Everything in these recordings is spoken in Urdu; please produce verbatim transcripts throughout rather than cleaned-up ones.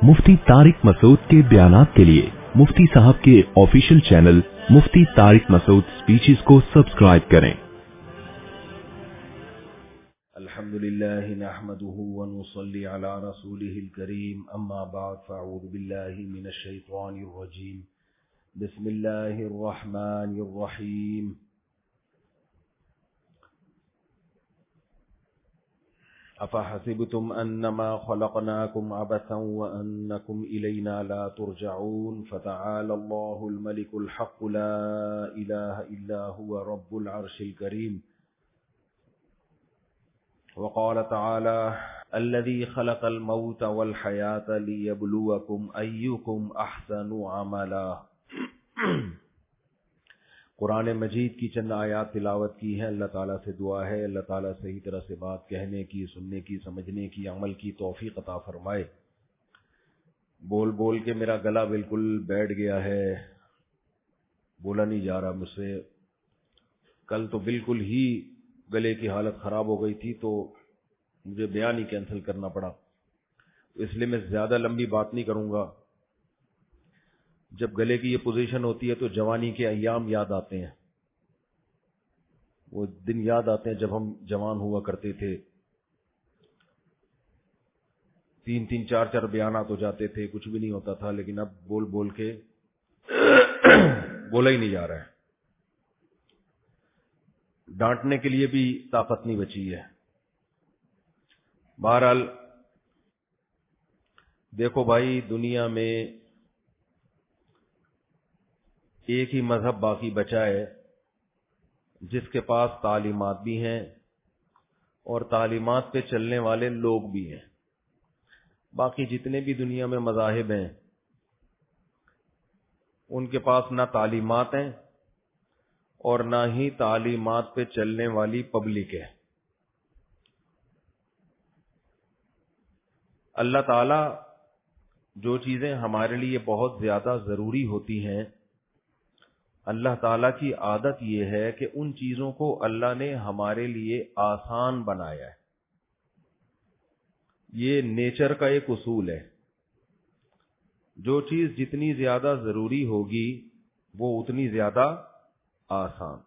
मुफ्ती तारिक मसूद के बयानात के लिए मुफ्ती साहब के official channel Mufti Tariq Masood speeches को सब्सक्राइब करें। अल्हम्दुलिल्लाहि नहमदुहु व नुसल्ली अला रसूलिहिल करीम, अम्मा बाद फ़अऊज़ु बिल्लाहि मिनश शैतानिर रजीम, बिस्मिल्लाहिर रहमानिर रहीम। अफ़हसिबतुम अन्नमा ख़लक़नाकुम अबसन व अन्नकुम इलैना ला तुरजऊन, फ़तआलल्लाहुल मलिकुल हक़्क़ु ला इलाहा इल्ला हुवा रब्बुल अर्शिल करीम। वक़ाल तआला अल्लज़ी ख़लक़ल मौत वल हयात लियब्लुवकुम अय्युकुम अहसनु अमला। कुरान मजीद की चंद आयात तिलावत की है। अल्लाह ताला से दुआ है अल्लाह ताला सही तरह से बात कहने की, सुनने की, समझने की, अमल की तौफीक अता फरमाए। बोल बोल के मेरा गला बिल्कुल बैठ गया है, बोला नहीं जा रहा मुझसे। कल तो बिल्कुल ही गले की हालत खराब हो गई थी, तो मुझे बयान ही कैंसिल करना पड़ा। इसलिए मैं ज्यादा लंबी बात नहीं करूंगा। जब गले की ये पोजीशन होती है तो जवानी के अय्याम याद आते हैं, वो दिन याद आते हैं जब हम जवान हुआ करते थे। तीन तीन चार चार बयानात हो जाते थे, कुछ भी नहीं होता था, लेकिन अब बोल बोल के बोला ही नहीं जा रहा है। डांटने के लिए भी ताकत नहीं बची है। बहरहाल देखो भाई, दुनिया में एक ही मजहब बाकी बचा है जिसके पास तालीमात भी हैं और तालीमात पे चलने वाले लोग भी हैं। बाकी जितने भी दुनिया में मज़ाहिब हैं उनके पास ना तालीमात हैं और ना ही तालीमात पे चलने वाली पब्लिक है। अल्लाह ताला जो चीजें हमारे लिए बहुत ज्यादा जरूरी होती हैं, अल्लाह ताला की आदत यह है कि उन चीजों को अल्लाह ने हमारे लिए आसान बनाया है। ये नेचर का एक उसूल है। जो चीज जितनी ज्यादा जरूरी होगी वो उतनी ज्यादा आसान।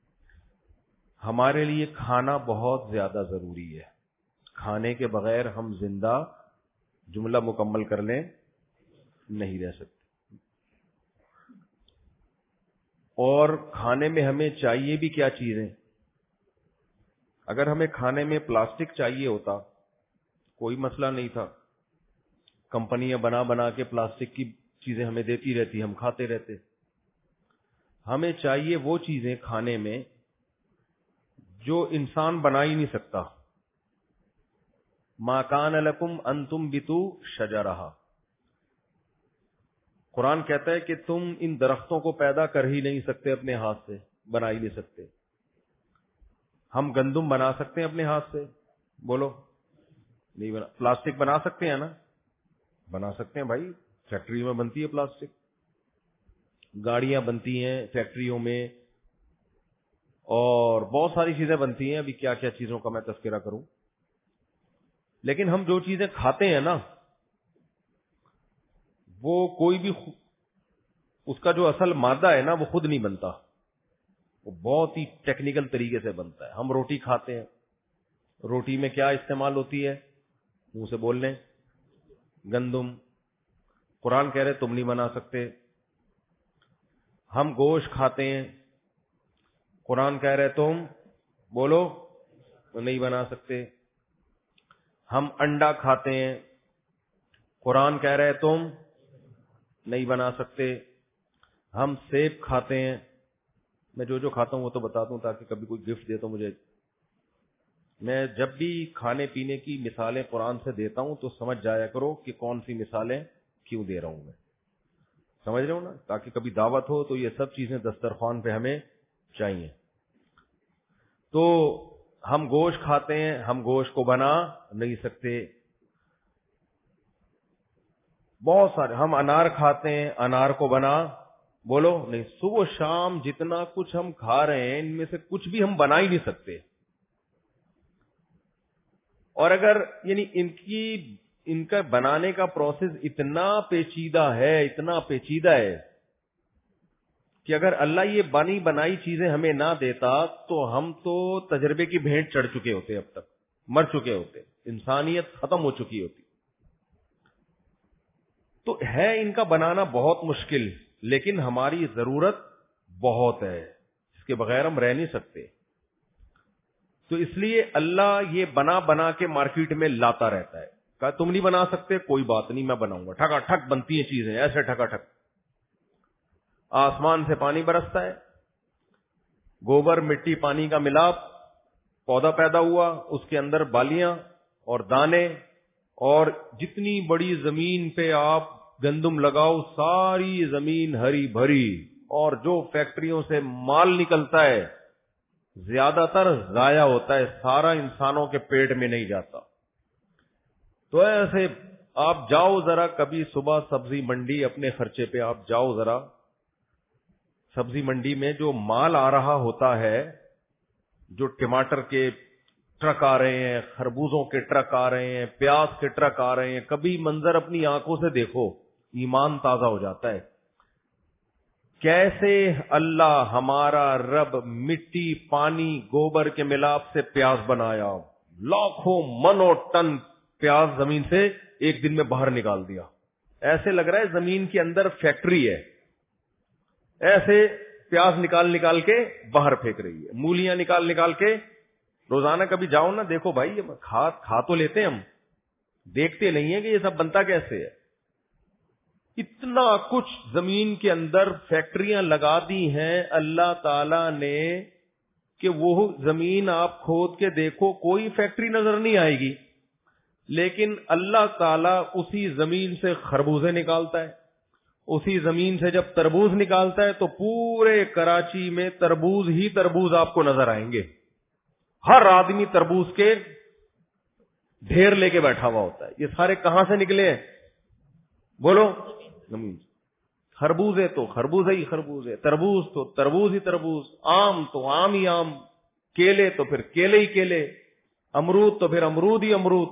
हमारे लिए खाना बहुत ज्यादा जरूरी है। खाने के बगैर हम जिंदा, जुमला मुकम्मल कर लें, नहीं रह सकते। और खाने में हमें चाहिए भी क्या चीजें। अगर हमें खाने में प्लास्टिक चाहिए होता कोई मसला नहीं था। कंपनियां बना बना के प्लास्टिक की चीजें हमें देती रहती, हम खाते रहते। हमें चाहिए वो चीजें खाने में जो इंसान बना ही नहीं सकता। मा कान लकुम अन तुम्बितू शजरहा। कुरान कहता है कि तुम इन दरख्तों को पैदा कर ही नहीं सकते, अपने हाथ से बना ही नहीं सकते। हम गंदुम बना सकते हैं अपने हाथ से? बोलो, नहीं बना। प्लास्टिक बना सकते हैं ना? बना सकते हैं भाई, फैक्ट्री में बनती है प्लास्टिक। गाड़ियां बनती हैं फैक्ट्रियों में और बहुत सारी चीजें बनती हैं। अभी क्या क्या चीजों का मैं तस्करा करूं। लेकिन हम जो चीजें खाते हैं ना, वो कोई भी उसका जो असल मादा है ना, वो खुद नहीं बनता। वो बहुत ही टेक्निकल तरीके से बनता है। हम रोटी खाते हैं, रोटी में क्या इस्तेमाल होती है? मुंह से बोल लें, गंदुम। कुरान कह रहे तुम नहीं बना सकते। हम गोश्त खाते हैं, कुरान कह रहे तुम बोलो नहीं बना सकते। हम अंडा खाते हैं, कुरान कह रहे तुम नहीं बना सकते। हम सेब खाते हैं। मैं जो जो खाता हूं वो तो बता दूं ताकि कभी कोई गिफ्ट दे तो मुझे। मैं जब भी खाने पीने की मिसालें कुरान से देता हूं तो समझ जाया करो कि कौन सी मिसालें क्यों दे रहा हूं मैं। समझ रहे हो ना? ताकि कभी दावत हो तो ये सब चीजें दस्तरखान पे हमें चाहिए। तो हम गोश्त खाते हैं, हम गोश्त को बना नहीं सकते। बहुत सारे। हम अनार खाते हैं, अनार को बना बोलो नहीं। सुबह शाम जितना कुछ हम खा रहे हैं, इनमें से कुछ भी हम बना ही नहीं सकते। और अगर यानी इनकी ان کا بنانے کا پروسیس اتنا پیچیدہ ہے, اتنا پیچیدہ ہے کہ اگر اللہ یہ بنی بنائی چیزیں ہمیں نہ دیتا تو ہم تو تجربے کی بھینٹ چڑھ چکے ہوتے, اب تک مر چکے ہوتے, انسانیت ختم ہو چکی ہوتی. تو ہے ان کا بنانا بہت مشکل, لیکن ہماری ضرورت بہت ہے, اس کے بغیر ہم رہ نہیں سکتے. تو اس لیے اللہ یہ بنا بنا کے مارکیٹ میں لاتا رہتا ہے. کہا تم نہیں بنا سکتے, کوئی بات نہیں, میں بناؤں گا. ٹھکا ٹھک بنتی ہیں چیزیں, ایسے ٹھکا ٹھک. آسمان سے پانی برستا ہے, گوبر مٹی پانی کا ملاپ, پودا پیدا ہوا, اس کے اندر بالیاں اور دانے, اور جتنی بڑی زمین پہ آپ گندم لگاؤ ساری زمین ہری بھری, اور جو فیکٹریوں سے مال نکلتا ہے زیادہ تر ضائع ہوتا ہے, سارا انسانوں کے پیٹ میں نہیں جاتا. تو ایسے آپ جاؤ ذرا کبھی صبح سبزی منڈی, اپنے خرچے پہ آپ جاؤ ذرا سبزی منڈی میں, جو مال آ رہا ہوتا ہے, جو ٹماٹر کے ٹرک آ رہے ہیں, خربوزوں کے ٹرک آ رہے ہیں, پیاز کے ٹرک آ رہے ہیں, کبھی منظر اپنی آنکھوں سے دیکھو, ایمان تازہ ہو جاتا ہے. کیسے اللہ ہمارا رب مٹی پانی گوبر کے ملاپ سے پیاز بنایا, لاکھوں منوں ٹن پیاز زمین سے ایک دن میں باہر نکال دیا. ایسے لگ رہا ہے زمین کے اندر فیکٹری ہے, ایسے پیاز نکال نکال کے باہر پھینک رہی ہے, مولیاں نکال نکال کے. روزانہ کبھی جاؤ نا, دیکھو بھائی, کھا کھا تو لیتے ہیں ہم, دیکھتے نہیں ہیں کہ یہ سب بنتا کیسے ہے. اتنا کچھ زمین کے اندر فیکٹریاں لگا دی ہیں اللہ تعالی نے کہ وہ زمین آپ کھود کے دیکھو کوئی فیکٹری نظر نہیں آئے گی, لیکن اللہ تعالی اسی زمین سے خربوزے نکالتا ہے, اسی زمین سے جب تربوز نکالتا ہے تو پورے کراچی میں تربوز ہی تربوز آپ کو نظر آئیں گے. ہر آدمی تربوز کے ڈھیر لے کے بیٹھا ہوا ہوتا ہے. یہ سارے کہاں سے نکلے ہیں بولو؟ زمین. خربوزے تو خربوزے ہی خربوزے, تربوز تو تربوز ہی تربوز, آم تو آم ہی آم, کیلے تو پھر کیلے ہی کیلے, امرود تو پھر امرود ہی امرود.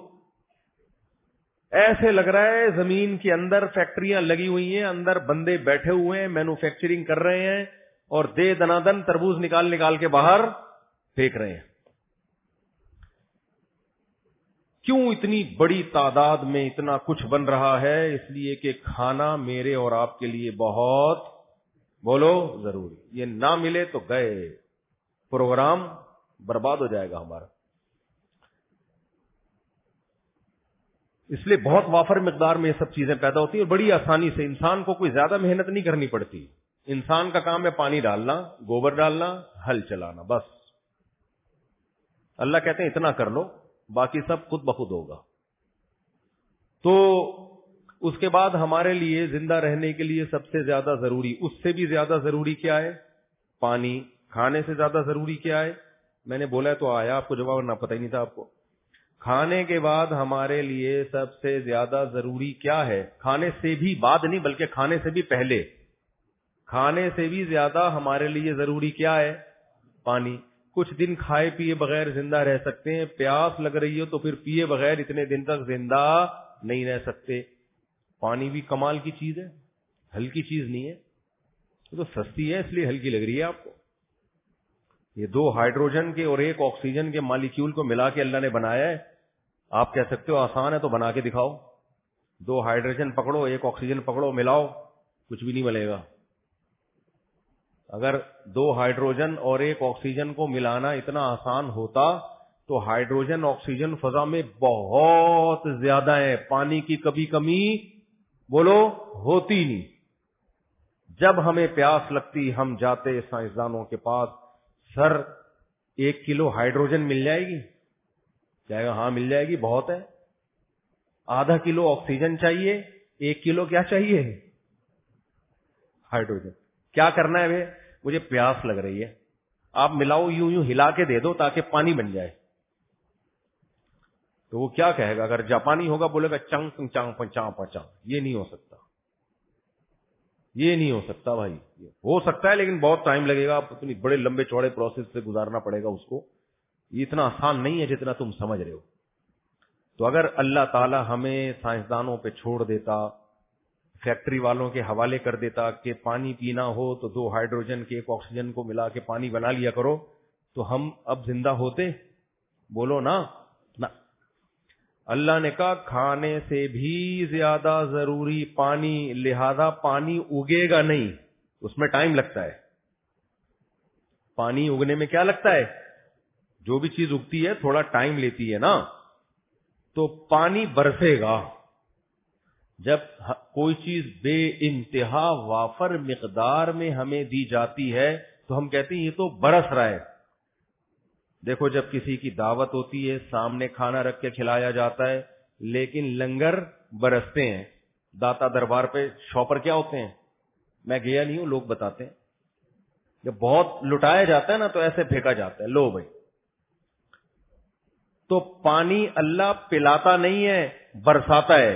ایسے لگ رہا ہے زمین کے اندر فیکٹریاں لگی ہوئی ہیں, اندر بندے بیٹھے ہوئے ہیں, مینوفیکچرنگ کر رہے ہیں, اور دے دنادن تربوز نکال نکال کے باہر پھینک رہے ہیں. کیوں اتنی بڑی تعداد میں اتنا کچھ بن رہا ہے؟ اس لیے کہ کھانا میرے اور آپ کے لیے بہت بولو ضروری. یہ نہ ملے تو گئے, پروگرام برباد ہو جائے گا ہمارا. اس لیے بہت وافر مقدار میں یہ سب چیزیں پیدا ہوتی ہیں, اور بڑی آسانی سے, انسان کو کوئی زیادہ محنت نہیں کرنی پڑتی. انسان کا کام ہے پانی ڈالنا, گوبر ڈالنا, ہل چلانا, بس. اللہ کہتے ہیں اتنا کر لو, باقی سب خود بخود ہوگا. تو اس کے بعد ہمارے لیے زندہ رہنے کے لیے سب سے زیادہ ضروری, اس سے بھی زیادہ ضروری کیا ہے؟ پانی. کھانے سے زیادہ ضروری کیا ہے؟ میں نے بولا تو آیا آپ کو جواب, نہ پتہ ہی نہیں تھا آپ کو. کھانے کے بعد ہمارے لیے سب سے زیادہ ضروری کیا ہے؟ کھانے سے بھی بعد نہیں, بلکہ کھانے سے بھی پہلے, کھانے سے بھی زیادہ ہمارے لیے ضروری کیا ہے؟ پانی. کچھ دن کھائے پیے بغیر زندہ رہ سکتے ہیں, پیاس لگ رہی ہو تو پھر پیے بغیر اتنے دن تک زندہ نہیں رہ سکتے. پانی بھی کمال کی چیز ہے, ہلکی چیز نہیں ہے. تو سستی ہے اس لیے ہلکی لگ رہی ہے آپ کو. یہ دو ہائیڈروجن کے اور ایک آکسیجن کے مالیکیول کو ملا کے اللہ نے بنایا ہے. آپ کہہ سکتے ہو آسان ہے تو بنا کے دکھاؤ. دو ہائیڈروجن پکڑو, ایک آکسیجن پکڑو, ملاؤ, کچھ بھی نہیں ملے گا. اگر دو ہائیڈروجن اور ایک آکسیجن کو ملانا اتنا آسان ہوتا تو ہائیڈروجن آکسیجن فضا میں بہت زیادہ ہے, پانی کی کبھی کمی بولو ہوتی نہیں. جب ہمیں پیاس لگتی ہم جاتے سائنسدانوں کے پاس, سر ایک کلو ہائیڈروجن مل جائے گی؟ کہے گا ہاں مل جائے گی, بہت ہے. آدھا کلو آکسیجن چاہیے, ایک کلو کیا چاہیے؟ ہائیڈروجن. کیا کرنا ہے بھائی؟ مجھے پیاس لگ رہی ہے, آپ ملاؤ, یوں یوں ہلا کے دے دو تاکہ پانی بن جائے. تو وہ کیا کہے گا؟ اگر جاپانی ہوگا بولے گا چنگ چنگ پچا پچا. یہ نہیں ہو سکتا, یہ نہیں ہو سکتا بھائی. ہو سکتا ہے لیکن بہت ٹائم لگے گا, آپ اتنی بڑے لمبے چوڑے پروسیس سے گزارنا پڑے گا اس کو. یہ اتنا آسان نہیں ہے جتنا تم سمجھ رہے ہو. تو اگر اللہ تعالی ہمیں سائنسدانوں پہ چھوڑ دیتا، فیکٹری والوں کے حوالے کر دیتا کہ پانی پینا ہو تو دو ہائیڈروجن کے ایک آکسیجن کو ملا کے پانی بنا لیا کرو، تو ہم اب زندہ ہوتے؟ بولو نا نا۔ اللہ نے کہا کھانے سے بھی زیادہ ضروری پانی، لہذا پانی اگے گا نہیں، اس میں ٹائم لگتا ہے۔ پانی اگنے میں کیا لگتا ہے؟ جو بھی چیز اگتی ہے تھوڑا ٹائم لیتی ہے نا۔ تو پانی برسے گا۔ جب کوئی چیز بے انتہا وافر مقدار میں ہمیں دی جاتی ہے تو ہم کہتے ہیں یہ تو برس رہا ہے۔ دیکھو جب کسی کی دعوت ہوتی ہے، سامنے کھانا رکھ کے کھلایا جاتا ہے، لیکن لنگر برستے ہیں۔ داتا دربار پہ شاپر کیا ہوتے ہیں؟ میں گیا نہیں ہوں، لوگ بتاتے ہیں جب بہت لٹایا جاتا ہے نا تو ایسے پھینکا جاتا ہے، لو بھائی۔ تو پانی اللہ پلاتا نہیں ہے، برساتا ہے۔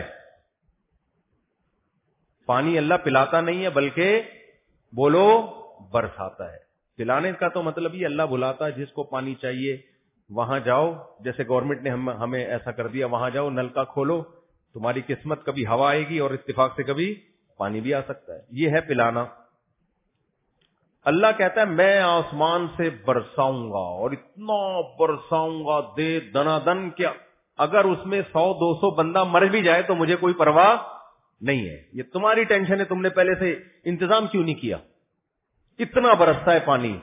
پانی اللہ پلاتا نہیں ہے بلکہ بولو برساتا ہے۔ پلانے کا تو مطلب یہ اللہ بلاتا ہے جس کو پانی چاہیے وہاں جاؤ، جیسے گورنمنٹ نے ہم ہمیں ایسا کر دیا، وہاں جاؤ نل کا کھولو، تمہاری قسمت کبھی ہوا آئے گی اور اتفاق سے کبھی پانی بھی آ سکتا ہے۔ یہ ہے پلانا۔ اللہ کہتا ہے میں آسمان سے برساؤں گا اور اتنا برساؤں گا دے دنا دن کہ اگر اس میں سو دو سو بندہ مر بھی جائے تو مجھے کوئی پرواہ نہیں ہے۔ یہ تمہاری ٹینشن ہے، تم نے پہلے سے انتظام کیوں نہیں کیا؟ اتنا برستا ہے پانی،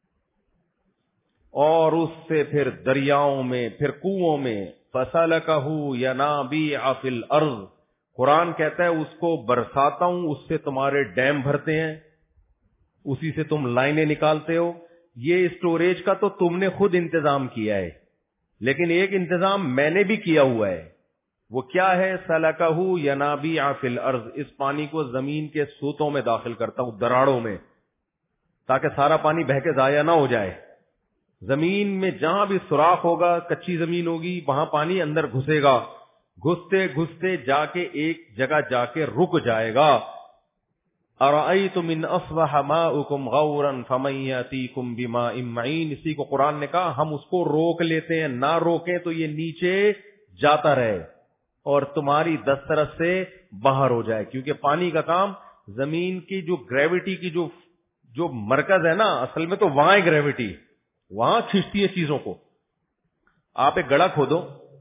اور اس سے پھر دریاؤں میں، پھر کنووں میں، فَسَلَكَهُ يَنَابِيعَ فِي الْأَرْضِ، قرآن کہتا ہے اس کو برساتا ہوں، اس سے تمہارے ڈیم بھرتے ہیں، اسی سے تم لائنیں نکالتے ہو۔ یہ اسٹوریج کا تو تم نے خود انتظام کیا ہے، لیکن ایک انتظام میں نے بھی کیا ہوا ہے۔ وہ کیا ہے؟ سَلَكَهُ يَنَابِيعَ فِي الْأَرْضِ، اس پانی کو زمین کے سوتوں میں داخل کرتا ہوں، دراڑوں میں، تاکہ سارا پانی بہہ کے ضائع نہ ہو جائے۔ زمین میں جہاں بھی سوراخ ہوگا، کچی زمین ہوگی، وہاں پانی اندر گھسے گا، گھستے گھستے جا کے ایک جگہ جا کے رک جائے گا۔ اَرَأَيْتُمْ إِنْ أَصْبَحَ مَاؤُكُمْ غَوْرًا فَمَن يَأْتِيكُم بِمَاءٍ مَّعِينٍ، اسی کو قرآن نے کہا ہم اس کو روک لیتے ہیں، نہ روکیں تو یہ نیچے جاتا رہے اور تمہاری دسترس سے باہر ہو جائے، کیونکہ پانی کا کام زمین کی جو گریوٹی کی جو جو مرکز ہے نا، اصل میں تو وہاں ہے گریوٹی، وہاں کھینچتی ہے چیزوں کو۔ آپ ایک گڑھا کھودو،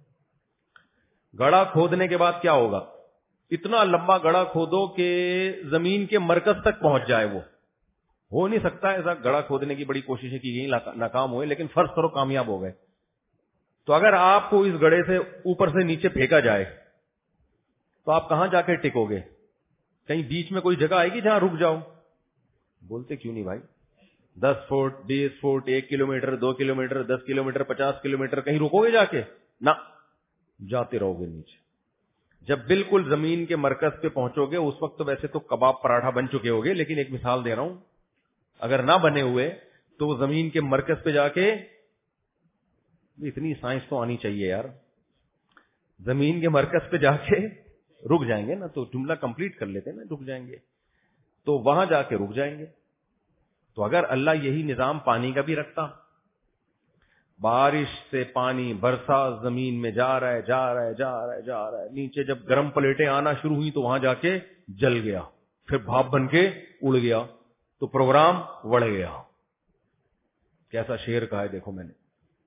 گڑھا کھودنے کے بعد کیا ہوگا؟ اتنا لمبا گڑھا کھودو کہ زمین کے مرکز تک پہنچ جائے، وہ ہو نہیں سکتا ایسا۔ گڑھا کھودنے کی بڑی کوششیں کی گئی، ناکام ہوئے، لیکن فرض کرو کامیاب ہو گئے۔ تو اگر آپ کو اس گڑھے سے اوپر سے نیچے پھینکا جائے تو آپ کہاں جا کے ٹکو گے؟ کہیں بیچ میں کوئی جگہ آئے گی جہاں رک جاؤ؟ بولتے کیوں نہیں بھائی؟ دس فٹ بیس فٹ ایک کلو میٹر دو کلو میٹر دس کلو میٹر پچاس کلو میٹر کہیں رکو گے جا کے؟ نہ، جاتے رہو گے نیچے۔ جب بالکل زمین کے مرکز پہ پہنچو گے، اس وقت تو ویسے تو کباب پراٹھا بن چکے ہوگے، لیکن ایک مثال دے رہا ہوں، اگر نہ بنے ہوئے تو وہ زمین کے مرکز پہ جا کے، اتنی سائنس تو آنی چاہیے یار، زمین کے مرکز پہ جا کے رک جائیں گے نا، تو جملہ کمپلیٹ کر لیتے نا، رک جائیں گے تو وہاں جا کے رک جائیں گے۔ تو اگر اللہ یہی نظام پانی کا بھی رکھتا، بارش سے پانی برسا زمین میں جا رہا ہے جا رہا ہے جا رہا ہے جا رہا ہے، نیچے جب گرم پلیٹیں آنا شروع ہوئی تو وہاں جا کے جل گیا، پھر بھاپ بن کے اڑ گیا، تو پروگرام بڑھ گیا۔ کیسا شعر کہا ہے دیکھو میں نے۔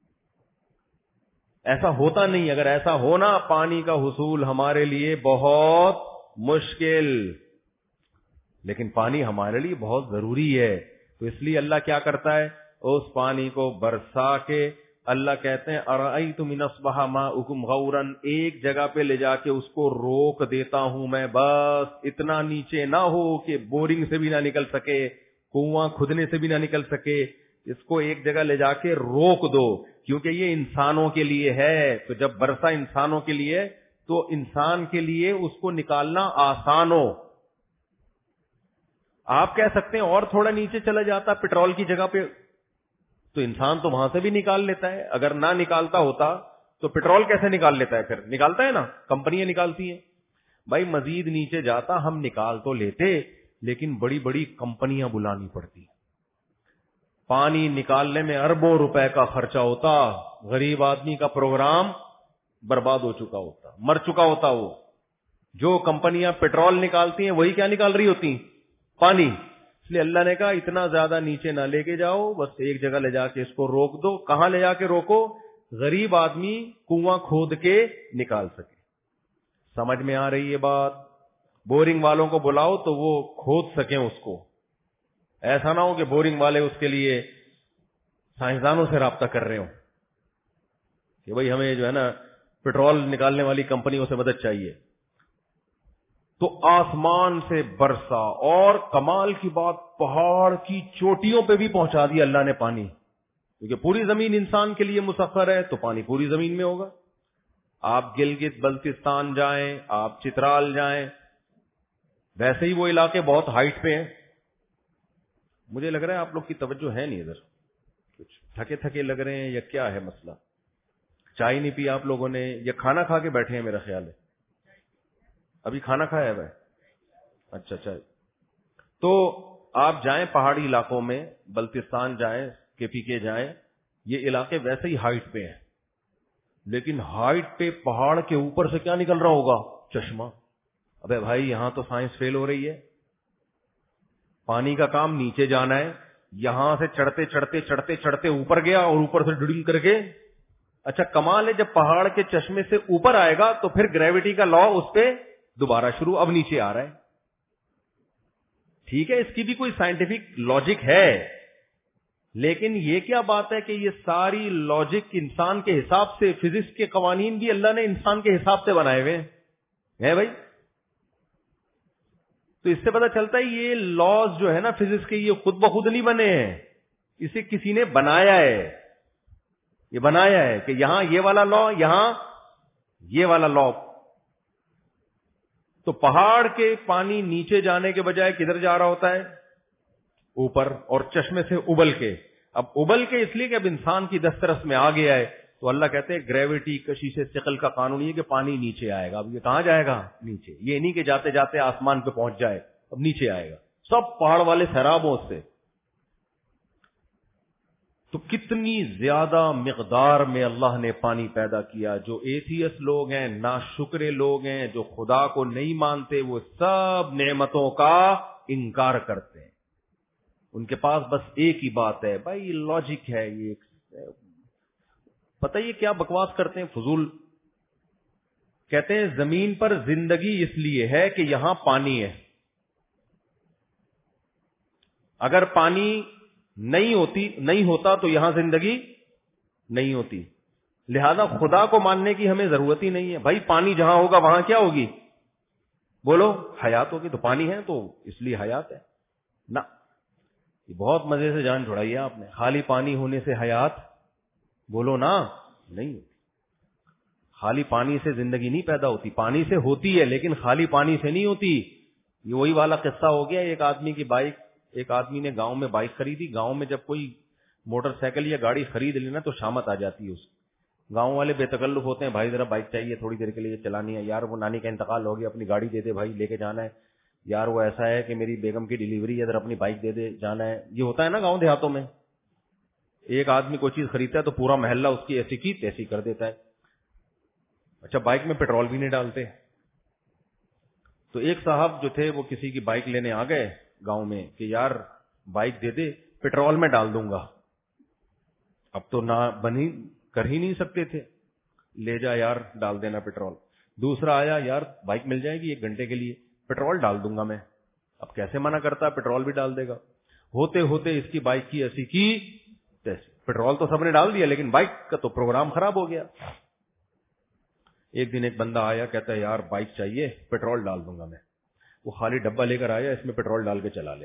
ایسا ہوتا نہیں، اگر ایسا ہونا پانی کا حصول ہمارے لیے بہت مشکل، لیکن پانی ہمارے لیے بہت ضروری ہے، تو اس لیے اللہ کیا کرتا ہے؟ اس پانی کو برسا کے اللہ کہتے ہیں ارأیتم ان اصبح ماؤکم غورا، ایک جگہ پہ لے جا کے اس کو روک دیتا ہوں میں، بس اتنا نیچے نہ ہو کہ بورنگ سے بھی نہ نکل سکے، کنواں کھدنے سے بھی نہ نکل سکے، اس کو ایک جگہ لے جا کے روک دو، کیونکہ یہ انسانوں کے لیے ہے۔ تو جب برسا انسانوں کے لیے تو انسان کے لیے اس کو نکالنا آسان ہو۔ آپ کہہ سکتے ہیں اور تھوڑا نیچے چلا جاتا پٹرول کی جگہ پہ تو انسان تو وہاں سے بھی نکال لیتا ہے، اگر نہ نکالتا ہوتا تو پٹرول کیسے نکال لیتا ہے؟ پھر نکالتا ہے نا، کمپنیاں نکالتی ہیں۔ بھائی مزید نیچے جاتا ہم نکال تو لیتے، لیکن بڑی بڑی کمپنیاں بلانی پڑتی، پانی نکالنے میں اربوں روپے کا خرچہ ہوتا، غریب آدمی کا پروگرام برباد ہو چکا ہوتا, مر چکا ہوتا. وہ جو کمپنیاں پیٹرول نکالتی ہیں وہی کیا نکال رہی ہوتی, پانی. اس لیے اللہ نے کہا اتنا زیادہ نیچے نہ لے کے جاؤ, بس ایک جگہ لے جا کے اس کو روک دو. کہاں لے جا کے روکو؟ غریب آدمی کنواں کھود کے نکال سکے. سمجھ میں آ رہی ہے بات؟ بورنگ والوں کو بلاؤ تو وہ کھود سکیں اس کو. ایسا نہ ہو کہ بورنگ والے اس کے لیے سائنسدانوں سے رابطہ کر رہے ہوں کہ بھئی ہمیں جو ہے نا پیٹرول نکالنے والی کمپنیوں سے مدد چاہیے. تو آسمان سے برسا, اور کمال کی بات پہاڑ کی چوٹیوں پہ بھی پہنچا دیا اللہ نے پانی, کیونکہ پوری زمین انسان کے لیے مسخر ہے تو پانی پوری زمین میں ہوگا. آپ گلگت بلتستان جائیں, آپ چترال جائیں, ویسے ہی وہ علاقے بہت ہائٹ پہ ہیں. مجھے لگ رہا ہے آپ لوگ کی توجہ ہے نہیں ادھر, کچھ تھکے تھکے لگ رہے ہیں یا کیا ہے مسئلہ؟ چائے نہیں پی آپ لوگوں نے یا کھانا کھا کے بیٹھے ہیں؟ میرا خیال ہے ابھی کھانا کھایا ہے بھائی. اچھا اچھا. تو آپ جائیں پہاڑی علاقوں میں, بلتستان جائیں, کے پی کے جائیں, یہ علاقے ویسے ہی ہائٹ پہ ہیں, لیکن ہائٹ پہ پہاڑ کے اوپر سے کیا نکل رہا ہوگا؟ چشمہ. ابے بھائی یہاں تو سائنس فیل ہو رہی ہے. پانی کا کام نیچے جانا ہے, یہاں سے چڑھتے چڑھتے چڑھتے چڑھتے اوپر گیا اور اوپر سے ڈرنگ کر کے. اچھا کمال ہے, جب پہاڑ کے چشمے سے اوپر آئے گا تو پھر گریوٹی کا لا اس پہ دوبارہ شروع, اب نیچے آ رہا ہے. ٹھیک ہے, اس کی بھی کوئی سائنٹیفک لاجک ہے, لیکن یہ کیا بات ہے کہ یہ ساری لاجک انسان کے حساب سے, فزکس کے قوانین بھی اللہ نے انسان کے حساب سے بنائے ہوئے ہیں بھائی. تو اس سے پتہ چلتا ہے یہ لاز جو ہے نا فزکس کے, یہ خود بخود نہیں بنے ہیں, اسے کسی نے بنایا ہے. یہ بنایا ہے کہ یہاں یہ والا لا, یہاں یہ والا لا. تو پہاڑ کے پانی نیچے جانے کے بجائے کدھر جا رہا ہوتا ہے؟ اوپر, اور چشمے سے ابل کے. اب ابل کے اس لیے کہ اب انسان کی دسترس میں آ گیا ہے, تو اللہ کہتے ہیں گریوٹی, کشش ثقل کا قانون یہ کہ پانی نیچے آئے گا. اب یہ کہاں جائے گا؟ نیچے. یہ نہیں کہ جاتے جاتے آسمان پہ پہنچ جائے, اب نیچے آئے گا. سب پہاڑ والے سیراب ہوں اس سے. تو کتنی زیادہ مقدار میں اللہ نے پانی پیدا کیا. جو ایتھیس لوگ ہیں, ناشکرے لوگ ہیں, جو خدا کو نہیں مانتے, وہ سب نعمتوں کا انکار کرتے ہیں. ان کے پاس بس ایک ہی بات ہے, بھائی لاجک ہے, یہ پتہ یہ کیا بکواس کرتے ہیں, فضول. کہتے ہیں زمین پر زندگی اس لیے ہے کہ یہاں پانی ہے. اگر پانی نہیں ہوتی نہیں ہوتا تو یہاں زندگی نہیں ہوتی. لہذا خدا کو ماننے کی ہمیں ضرورت ہی نہیں ہے. بھائی پانی جہاں ہوگا وہاں کیا ہوگی؟ بولو, حیات ہوگی. تو پانی ہے تو اس لیے حیات ہے نا. یہ بہت مزے سے جان چھڑائی ہے آپ نے. خالی پانی ہونے سے حیات بولو نا نہیں ہوتی. خالی پانی سے زندگی نہیں پیدا ہوتی, پانی سے ہوتی ہے لیکن خالی پانی سے نہیں ہوتی. یہ وہی والا قصہ ہو گیا. ایک آدمی کی بائک, ایک آدمی نے گاؤں میں بائک خریدی. گاؤں میں جب کوئی موٹر سائیکل یا گاڑی خرید لینا تو شامت آ جاتی ہے اس. گاؤں والے بے تکلف ہوتے ہیں, بھائی ذرا بائک چاہیے تھوڑی دیر کے لیے چلانی ہے. یار وہ نانی کا انتقال ہو گیا, اپنی گاڑی دے دے بھائی, لے کے جانا ہے. یار وہ ایسا ہے کہ میری بیگم کی ڈیلیوری ہے, ذرا اپنی بائک دے دے, جانا ہے. یہ ہوتا ہے نا گاؤں دیہاتوں میں. ایک آدمی کوئی چیز خریدتا ہے تو پورا محلہ اس کی ایسی کی تیسی کر دیتا ہے. اچھا بائک میں پیٹرول بھی نہیں ڈالتے. تو ایک صاحب جو تھے وہ کسی کی بائک لینے آ گئے گاؤں میں کہ یار بائک دے دے, پیٹرول میں ڈال دوں گا. اب تو نہ بنی کر ہی نہیں سکتے تھے, لے جا یار ڈال دینا پیٹرول. دوسرا آیا, یار بائک مل جائے گی ایک گھنٹے کے لیے, پیٹرول ڈال دوں گا میں. اب کیسے منع کرتا, پیٹرول بھی ڈال دے گا. ہوتے ہوتے اس کی بائک کی ایسی کی تیسی. پیٹرول تو سب نے ڈال دیا لیکن بائک کا تو پروگرام خراب ہو گیا. ایک دن ایک بندہ آیا, کہتا ہے یار بائک چاہیے, پیٹرول ڈال دوں گا میں. وہ خالی ڈبہ لے کر آیا, اس میں پیٹرول ڈال کے چلا لے.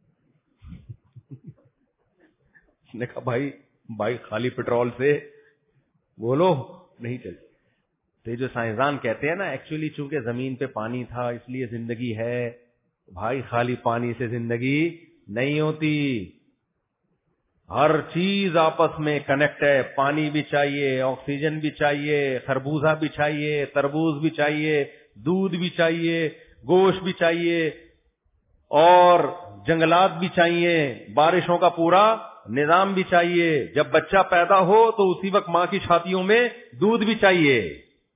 اس نے کہا بھائی بائک خالی پیٹرول سے بولو نہیں چلتی. تو یہ جو سائنسدان کہتے ہیں نا, ایکچولی چونکہ زمین پہ پانی تھا اس لیے زندگی ہے. بھائی خالی پانی سے زندگی نہیں ہوتی. ہر چیز آپس میں کنیکٹ ہے. پانی بھی چاہیے, آکسیجن بھی چاہیے, خربوزہ بھی چاہیے, تربوز بھی چاہیے, دودھ بھی چاہیے, گوشت بھی چاہیے, اور جنگلات بھی چاہیے, بارشوں کا پورا نظام بھی چاہیے. جب بچہ پیدا ہو تو اسی وقت ماں کی چھاتیوں میں دودھ بھی چاہیے.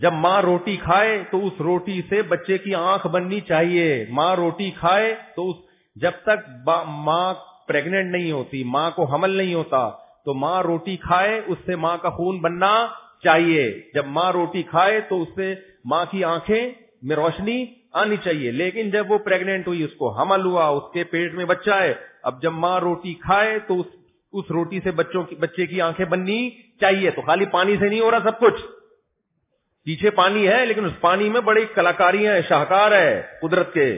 جب ماں روٹی کھائے تو اس روٹی سے بچے کی آنکھ بننی چاہیے. ماں روٹی کھائے تو اس جب تک ماں پریگننٹ نہیں ہوتی, ماں کو حمل نہیں ہوتا, تو ماں روٹی کھائے اس سے ماں کا خون بننا چاہیے. جب ماں روٹی کھائے تو اس سے ماں کی آنکھیں میں روشنی آنی چاہیے. لیکن جب وہ پریگننٹ ہوئی, اس کو حمل ہوا, اس کے پیٹ میں بچہ ہے, اب جب ماں روٹی کھائے تو اس اس روٹی سے بچوں کی بچے کی آنکھیں بننی چاہیے. تو خالی پانی سے نہیں ہو رہا سب کچھ, پیچھے پانی ہے لیکن اس پانی میں بڑی کلاکاریاں ہیں, شاہکار ہے قدرت کے.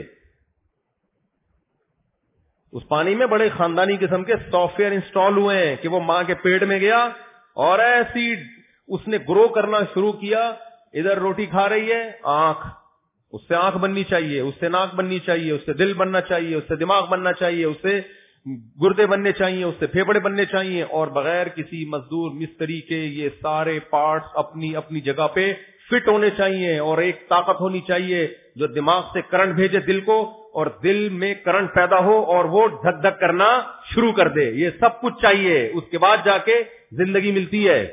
اس پانی میں بڑے خاندانی قسم کے سافٹ ویئر انسٹال ہوئے ہیں کہ وہ ماں کے پیٹ میں گیا اور ایسی اس نے گرو کرنا شروع کیا. ادھر روٹی کھا رہی ہے, آنکھ, اس سے آنکھ بننی چاہیے, اس سے ناک بننی چاہیے, اس سے دل بننا چاہیے, اس سے دماغ بننا چاہیے, اس سے گردے بننے چاہیے, اس سے پھیپڑے بننے چاہیے, اور بغیر کسی مزدور مستری کے یہ سارے پارٹس اپنی اپنی جگہ پہ فٹ ہونے چاہیے. اور ایک طاقت ہونی چاہیے جو دماغ سے کرنٹ بھیجے دل کو, اور دل میں کرنٹ پیدا ہو اور وہ دھک دھک کرنا شروع کر دے. یہ سب کچھ چاہیے, اس کے بعد جا کے زندگی ملتی ہے.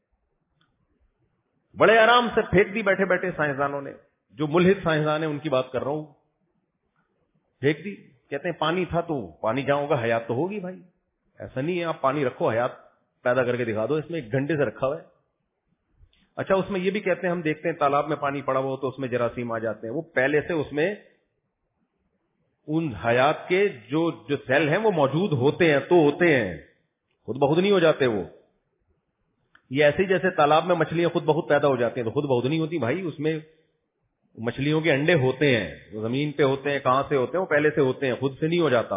بڑے آرام سے پھینک دی بیٹھے بیٹھے سائنسدانوں نے, جو ملحد سائنسدان ہیں ان کی بات کر رہا ہوں, پھینک دی. کہتے ہیں پانی تھا تو پانی جہاں ہوگا حیات تو ہوگی. بھائی ایسا نہیں ہے, آپ پانی رکھو حیات پیدا کر کے دکھا دو, اس میں ایک گھنٹے سے رکھا ہوا ہے. اچھا, اس میں یہ بھی کہتے ہیں, ہم دیکھتے ہیں تالاب میں پانی پڑا ہوا ہو تو اس میں جراثیم آ جاتے ہیں. وہ پہلے سے اس میں ان حیات کے جو جو سیل ہیں وہ موجود ہوتے ہیں, تو ہوتے ہیں, خود بخود نہیں ہو جاتے. وہ یہ ایسے جیسے تالاب میں مچھلیاں خود بخود پیدا ہو جاتی ہیں, تو خود بخود نہیں ہوتی بھائی. اس میں مچھلیوں کے انڈے ہوتے ہیں, وہ زمین پہ ہوتے ہیں, کہاں سے ہوتے ہیں, وہ پہلے سے ہوتے ہیں, خود سے نہیں ہو جاتا.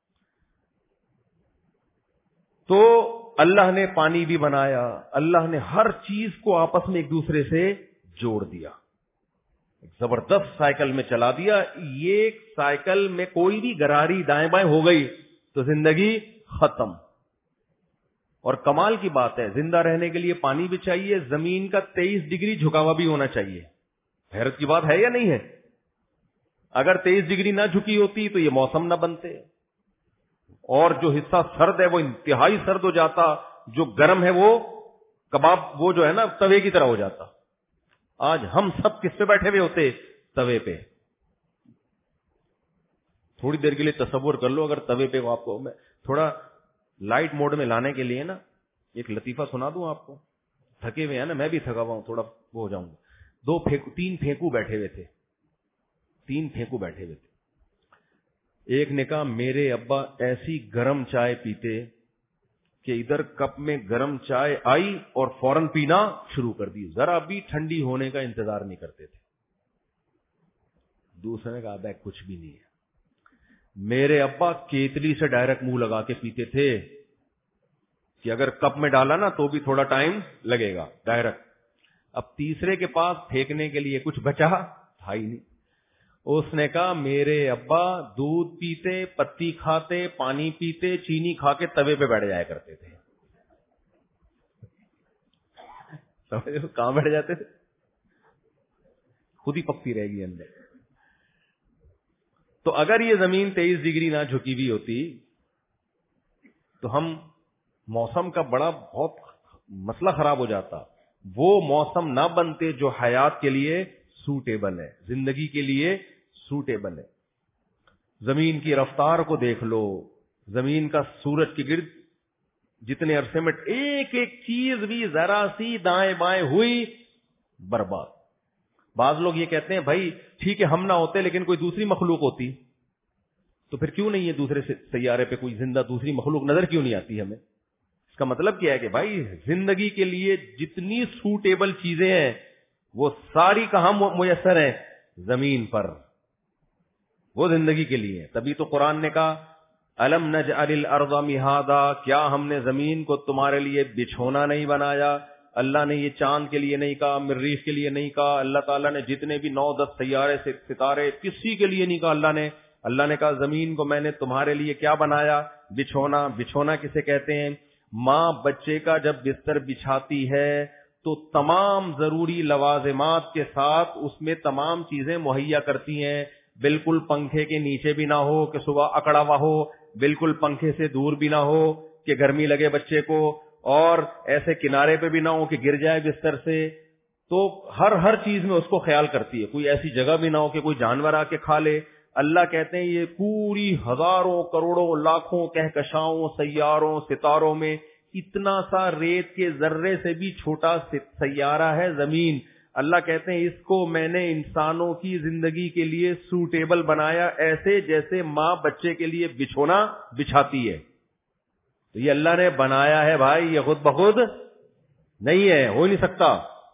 تو اللہ نے پانی بھی بنایا, اللہ نے ہر چیز کو آپس میں ایک دوسرے سے جوڑ دیا, ایک زبردست سائیکل میں چلا دیا. یہ سائیکل میں کوئی بھی گراری دائیں بائیں ہو گئی تو زندگی ختم. اور کمال کی بات ہے, زندہ رہنے کے لیے پانی بھی چاہیے, زمین کا تیئیس ڈگری جھکا ہوا بھی ہونا چاہیے. حیرت کی بات ہے یا نہیں ہے؟ اگر تیئیس ڈگری نہ جھکی ہوتی تو یہ موسم نہ بنتے, اور جو حصہ سرد ہے وہ انتہائی سرد ہو جاتا, جو گرم ہے وہ کباب وہ جو ہے نا توے کی طرح ہو جاتا. آج ہم سب کس پہ بیٹھے ہوئے ہوتے؟ توے پہ. تھوڑی دیر کے لیے تصور کر لو, اگر توے پہ آپ کو میں تھوڑا لائٹ موڈ میں لانے کے لیے نا ایک لطیفہ سنا دوں آپ کو. تھکے ہوئے ہیں نا, میں بھی تھکا ہوا ہوں, تھوڑا وہ ہو جاؤں گا. دو پھینکو تین پھینکو بیٹھے ہوئے تھے, تین پھینکو بیٹھے ہوئے تھے. ایک نے کہا میرے ابا ایسی گرم چائے پیتے کہ ادھر کپ میں گرم چائے آئی اور فوراً پینا شروع کر دی, ذرا بھی ٹھنڈی ہونے کا انتظار نہیں کرتے تھے. دوسرے نے کہا ابا کچھ بھی نہیں ہے, میرے ابا کیتلی سے ڈائریکٹ منہ لگا کے پیتے تھے کہ اگر کپ میں ڈالا نا تو بھی تھوڑا ٹائم لگے گا, ڈائریکٹ. اب تیسرے کے پاس پھینکنے کے لیے کچھ بچا تھا ہی نہیں. اس نے کہا میرے ابا دودھ پیتے, پتی کھاتے, پانی پیتے, چینی کھا کے توے پہ بیٹھ جایا کرتے تھے. کہاں بیٹھ جاتے تھے؟ خود ہی پکتی رہے گی اندر. تو اگر یہ زمین تیئیس ڈگری نہ جھکی ہوئی ہوتی تو ہم موسم کا بڑا بہت مسئلہ خراب ہو جاتا. وہ موسم نہ بنتے جو حیات کے لیے سوٹیبل ہے, زندگی کے لیے سوٹیبل ہے. زمین کی رفتار کو دیکھ لو, زمین کا سورج کے گرد جتنے عرصے میں ایک ایک چیز بھی ذرا سی دائیں بائیں ہوئی برباد. بعض لوگ یہ کہتے ہیں بھائی ٹھیک ہے ہم نہ ہوتے لیکن کوئی دوسری مخلوق ہوتی, تو پھر کیوں نہیں ہے دوسرے سیارے پہ کوئی زندہ دوسری مخلوق نظر کیوں نہیں آتی ہمیں؟ اس کا مطلب کیا ہے کہ بھائی زندگی کے لیے جتنی سوٹیبل چیزیں ہیں وہ ساری کہاں میسر ہیں؟ زمین پر. وہ زندگی کے لیے. تبھی تو قرآن نے کہا الم نجعل الارض مہادا, کیا ہم نے زمین کو تمہارے لیے بچھونا نہیں بنایا؟ اللہ نے یہ چاند کے لیے نہیں کہا, مریخ کے لیے نہیں کہا, اللہ تعالیٰ نے جتنے بھی نو دس سیارے سے ستارے کسی کے لیے نہیں کہا. اللہ نے اللہ نے کہا زمین کو میں نے تمہارے لیے کیا بنایا؟ بچھونا. بچھونا کسے کہتے ہیں؟ ماں بچے کا جب بستر بچھاتی ہے تو تمام ضروری لوازمات کے ساتھ اس میں تمام چیزیں مہیا کرتی ہیں. بالکل پنکھے کے نیچے بھی نہ ہو کہ صبح اکڑا ہوا ہو, بالکل پنکھے سے دور بھی نہ ہو کہ گرمی لگے بچے کو, اور ایسے کنارے پہ بھی نہ ہو کہ گر جائے بستر سے. تو ہر ہر چیز میں اس کو خیال کرتی ہے، کوئی ایسی جگہ بھی نہ ہو کہ کوئی جانور آ کے کھا لے. اللہ کہتے ہیں یہ پوری ہزاروں کروڑوں لاکھوں کہکشاؤں سیاروں ستاروں میں اتنا سا ریت کے ذرے سے بھی چھوٹا سیارہ ہے زمین. اللہ کہتے ہیں اس کو میں نے انسانوں کی زندگی کے لیے سوٹیبل بنایا، ایسے جیسے ماں بچے کے لیے بچھونا بچھاتی ہے. تو یہ اللہ نے بنایا ہے بھائی، یہ خود بخود نہیں ہے، ہو ہی نہیں سکتا.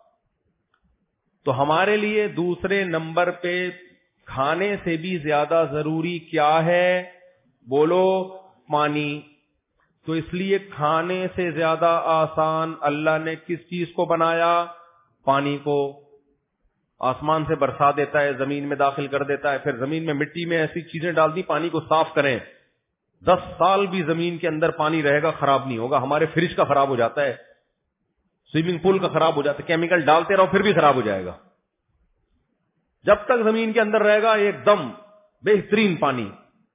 تو ہمارے لیے دوسرے نمبر پہ کھانے سے بھی زیادہ ضروری کیا ہے؟ بولو، پانی. تو اس لیے کھانے سے زیادہ آسان اللہ نے کس چیز کو بنایا؟ پانی کو. آسمان سے برسا دیتا ہے، زمین میں داخل کر دیتا ہے، پھر زمین میں مٹی میں ایسی چیزیں ڈال دی پانی کو صاف کریں. دس سال بھی زمین کے اندر پانی رہے گا، خراب نہیں ہوگا. ہمارے فریج کا خراب ہو جاتا ہے، سوئمنگ پول کا خراب ہو جاتا ہے، کیمیکل ڈالتے رہو پھر بھی خراب ہو جائے گا. جب تک زمین کے اندر رہے گا ایک دم بہترین پانی.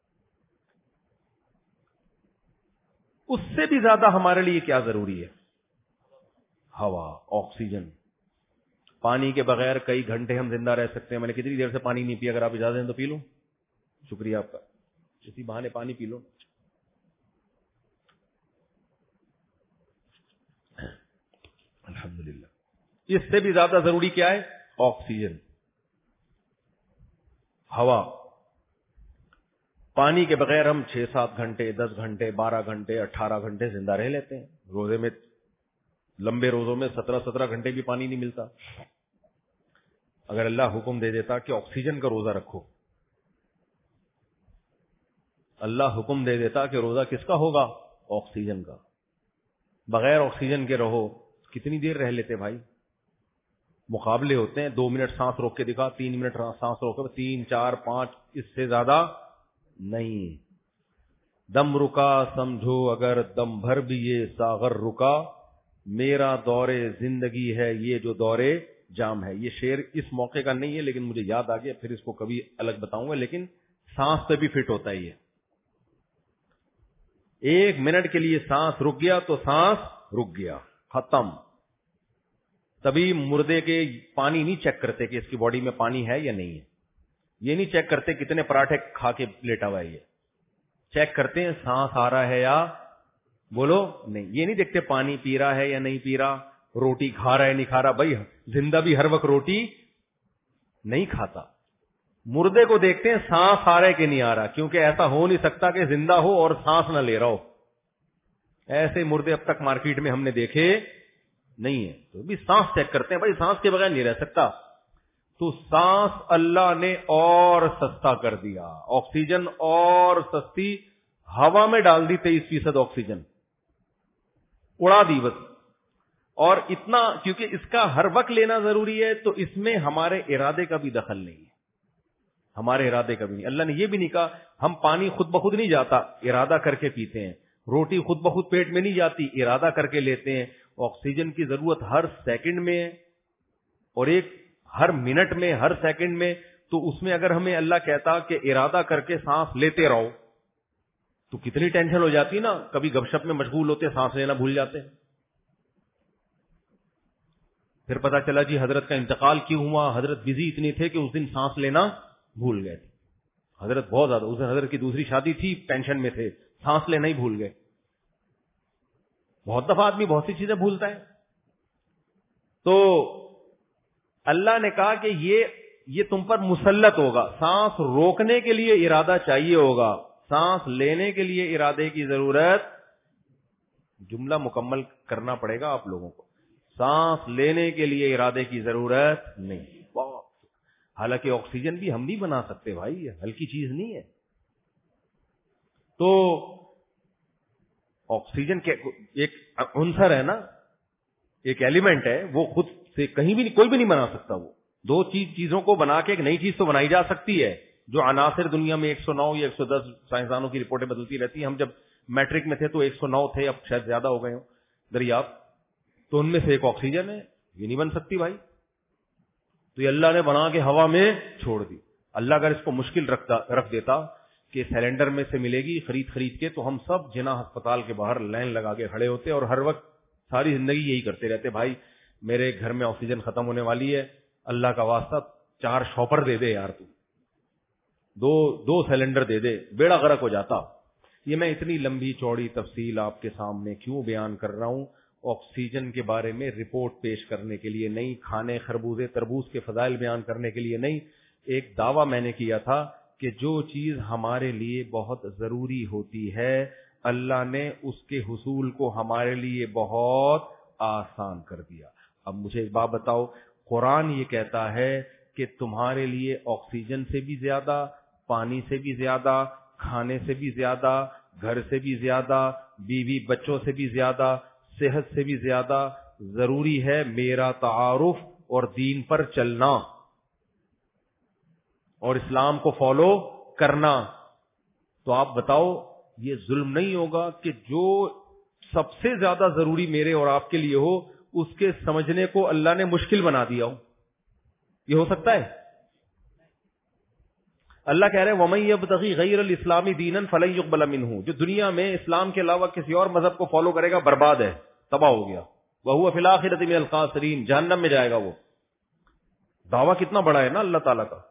اس سے بھی زیادہ ہمارے لیے کیا ضروری ہے؟ ہوا، آکسیجن. پانی کے بغیر کئی گھنٹے ہم زندہ رہ سکتے ہیں. میں نے کتنی دیر سے پانی نہیں پیا، اگر آپ اجازت دیں تو پی لوں. شکریہ آپ کا، اسی بہانے پانی پی لو. الحمدللہ. اس سے بھی زیادہ ضروری کیا ہے؟ آکسیجن، ہوا. پانی کے بغیر ہم چھ سات گھنٹے دس گھنٹے بارہ گھنٹے اٹھارہ گھنٹے زندہ رہ لیتے ہیں. روزے میں لمبے روزوں میں سترہ سترہ گھنٹے بھی پانی نہیں ملتا. اگر اللہ حکم دے دیتا کہ آکسیجن کا روزہ رکھو، اللہ حکم دے دیتا کہ روزہ کس کا ہوگا؟ آکسیجن کا. بغیر آکسیجن کے رہو، کتنی دیر رہ لیتے بھائی؟ مقابلے ہوتے ہیں، دو منٹ سانس روک کے دکھا، تین منٹ سانس روک کے، تین چار پانچ، اس سے زیادہ نہیں. دم رکا سمجھو اگر دم بھر بھی یہ ساغر رکا، میرا دور زندگی ہے یہ جو دور جام ہے. یہ شعر اس موقع کا نہیں ہے لیکن مجھے یاد آ گیا، پھر اس کو کبھی الگ بتاؤں گا. لیکن سانس پہ بھی فٹ ہوتا ہے یہ. ایک منٹ کے لیے سانس رک گیا تو سانس رک گیا، ختم. تبھی مردے کے پانی نہیں چیک کرتے کہ اس کی باڈی میں پانی ہے یا نہیں ہے. یہ نہیں چیک کرتے کتنے پراٹھے کھا کے لیٹا ہوا ہے. یہ چیک کرتے ہیں سانس آ رہا ہے یا بولو نہیں. یہ نہیں دیکھتے پانی پی رہا ہے یا نہیں پی رہا، روٹی کھا رہا ہے نہیں کھا رہا. بھائی زندہ بھی ہر وقت روٹی نہیں کھاتا. مردے کو دیکھتے ہیں سانس آ رہا ہے کہ نہیں آ رہا، کیونکہ ایسا ہو نہیں سکتا کہ زندہ ہو اور سانس نہ لے رہا ہو. ایسے مردے اب تک مارکیٹ میں ہم نے دیکھے نہیں ہے. تو بھی سانس چیک کرتے ہیں، بھائی سانس کے بغیر نہیں رہ سکتا. تو سانس اللہ نے اور سستا کر دیا، آکسیجن اور سستی. ہوا میں ڈال دی تیئیس فیصد آکسیجن، اڑا دی بس. اور اتنا کیونکہ اس کا ہر وقت لینا ضروری ہے، تو اس میں ہمارے ارادے کا بھی دخل نہیں ہے. ہمارے ارادے کا بھی نہیں. اللہ نے یہ بھی نہیں کہا ہم پانی خود بخود نہیں جاتا، ارادہ کر کے پیتے ہیں. روٹی خود بخود پیٹ میں نہیں جاتی، ارادہ کر کے لیتے ہیں. آکسیجن کی ضرورت ہر سیکنڈ میں ہے، اور ایک ہر منٹ میں، ہر سیکنڈ میں. تو اس میں اگر ہمیں اللہ کہتا کہ ارادہ کر کے سانس لیتے رہو تو کتنی ٹینشن ہو جاتی نا. کبھی گپ شپ میں مشغول ہوتے سانس لینا بھول جاتے. پھر پتا چلا جی حضرت کا انتقال کیوں ہوا، حضرت بزی اتنے تھے کہ اس دن سانس لینا بھول گئے تھے. حضرت بہت زیادہ، اس دن حضرت کی دوسری شادی تھی، ٹینشن میں تھے، سانس لینا ہی بھول گئے. بہت دفعہ آدمی بہت سی چیزیں بھولتا ہے. تو اللہ نے کہا کہ یہ یہ تم پر مسلط ہوگا. سانس روکنے کے لیے ارادہ چاہیے ہوگا، سانس لینے کے لیے ارادے کی ضرورت. جملہ مکمل کرنا پڑے گا آپ لوگوں کو. سانس لینے کے لیے ارادے کی ضرورت نہیں. حالانکہ آکسیجن بھی ہم نہیں بنا سکتے بھائی، ہلکی چیز نہیں ہے. تو آکسیجن کے ایک عنصر ہے نا، ایک ایلیمنٹ ہے، وہ خود سے کہیں بھی کوئی بھی نہیں بنا سکتا. وہ دو چیز چیزوں کو بنا کے ایک نئی چیز تو بنائی جا سکتی ہے. جو عناصر دنیا میں ایک سو نو یا ایک سو دس سائنسدانوں کی رپورٹیں بدلتی رہتی ہیں. ہم جب میٹرک میں تھے تو ایک سو نو تھے، اب شاید زیادہ ہو گئے ہوں دریافت. تو ان میں سے ایک آکسیجن ہے، یہ نہیں بن سکتی بھائی. تو یہ اللہ نے بنا کے ہوا میں چھوڑ دی. اللہ اگر اس کو مشکل رکھتا رکھ دیتا کہ سلنڈر میں سے ملے گی خرید خرید کے، تو ہم سب جنا ہسپتال کے باہر لائن لگا کے کھڑے ہوتے اور ہر وقت ساری زندگی یہی کرتے رہتے. بھائی میرے گھر میں آکسیجن ختم ہونے والی ہے, اللہ کا واسطہ چار شاپر دے دے یار, تو دو دو سلنڈر دے دے, بیڑا غرق ہو جاتا. یہ میں اتنی لمبی چوڑی تفصیل آپ کے سامنے کیوں بیان کر رہا ہوں؟ آکسیجن کے بارے میں رپورٹ پیش کرنے کے لیے نہیں, کھانے خربوزے تربوز کے فضائل بیان کرنے کے لیے نہیں. ایک دعویٰ میں نے کیا تھا کہ جو چیز ہمارے لیے بہت ضروری ہوتی ہے اللہ نے اس کے حصول کو ہمارے لیے بہت آسان کر دیا. اب مجھے ایک بات بتاؤ, قرآن یہ کہتا ہے کہ تمہارے لیے آکسیجن سے بھی زیادہ, پانی سے بھی زیادہ, کھانے سے بھی زیادہ, گھر سے بھی زیادہ, بیوی بچوں سے بھی زیادہ, صحت سے بھی زیادہ ضروری ہے میرا تعارف اور دین پر چلنا اور اسلام کو فالو کرنا. تو آپ بتاؤ یہ ظلم نہیں ہوگا کہ جو سب سے زیادہ ضروری میرے اور آپ کے لیے ہو اس کے سمجھنے کو اللہ نے مشکل بنا دیا ہو؟ یہ ہو سکتا ہے؟ اللہ کہہ رہے وَمَن يَبْتَغِي غَيْرَ الْإِسْلَامِ دِينًا فَلَن يُقْبَلَ مِنْهُ, جو دنیا میں اسلام کے علاوہ کسی اور مذہب کو فالو کرے گا برباد ہے, تباہ ہو گیا. وَهُوَ فِي الْآخِرَةِ مِنَ الْخَاسِرِينَ, جہنم میں جائے گا وہ. دعویٰ کتنا بڑا ہے نا اللہ تعالیٰ کا.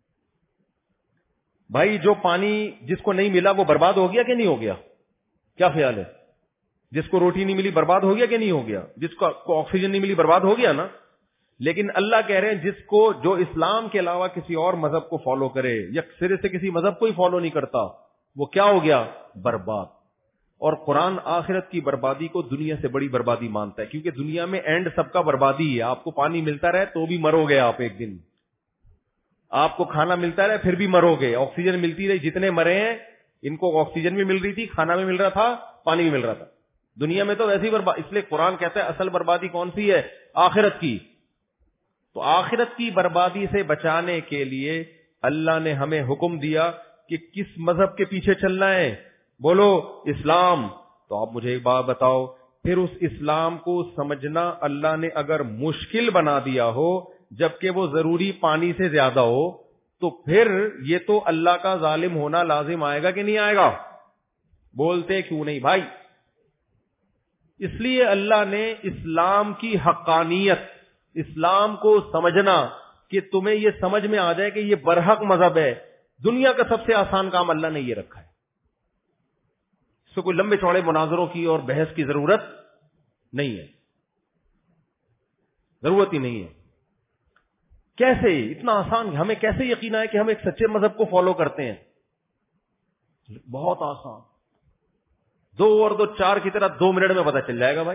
بھائی جو پانی جس کو نہیں ملا وہ برباد ہو گیا کہ نہیں ہو گیا؟ کیا خیال ہے؟ جس کو روٹی نہیں ملی برباد ہو گیا کہ نہیں ہو گیا؟ جس کو آکسیجن نہیں ملی برباد ہو گیا نا. لیکن اللہ کہہ رہے ہیں جس کو جو اسلام کے علاوہ کسی اور مذہب کو فالو کرے یا سرے سے کسی مذہب کو ہی فالو نہیں کرتا وہ کیا ہو گیا؟ برباد. اور قرآن آخرت کی بربادی کو دنیا سے بڑی بربادی مانتا ہے, کیونکہ دنیا میں اینڈ سب کا بربادی ہے. آپ کو پانی ملتا رہے تو بھی مرو گے آپ ایک دن, آپ کو کھانا ملتا رہے پھر بھی مرو گے, آکسیجن ملتی رہی, جتنے مرے ہیں ان کو آکسیجن بھی مل رہی تھی, کھانا بھی مل رہا تھا, پانی بھی مل رہا تھا. دنیا میں تو ویسی برباد, اس لیے قرآن کہتا ہے اصل بربادی کون سی ہے؟ آخرت کی. تو آخرت کی بربادی سے بچانے کے لیے اللہ نے ہمیں حکم دیا کہ کس مذہب کے پیچھے چلنا ہے؟ بولو اسلام. تو آپ مجھے ایک بات بتاؤ, پھر اس اسلام کو سمجھنا اللہ نے اگر مشکل بنا دیا ہو جبکہ وہ ضروری پانی سے زیادہ ہو, تو پھر یہ تو اللہ کا ظالم ہونا لازم آئے گا کہ نہیں آئے گا؟ بولتے کیوں نہیں بھائی؟ اس لیے اللہ نے اسلام کی حقانیت, اسلام کو سمجھنا کہ تمہیں یہ سمجھ میں آ جائے کہ یہ برحق مذہب ہے, دنیا کا سب سے آسان کام اللہ نے یہ رکھا ہے. اس کو کوئی لمبے چوڑے مناظروں کی اور بحث کی ضرورت نہیں ہے, ضرورت ہی نہیں ہے. کیسے اتنا آسان, ہمیں کیسے یقین آئے کہ ہم ایک سچے مذہب کو فالو کرتے ہیں؟ بہت آسان, دو اور دو چار کی طرح دو منٹ میں پتہ چل جائے گا بھائی.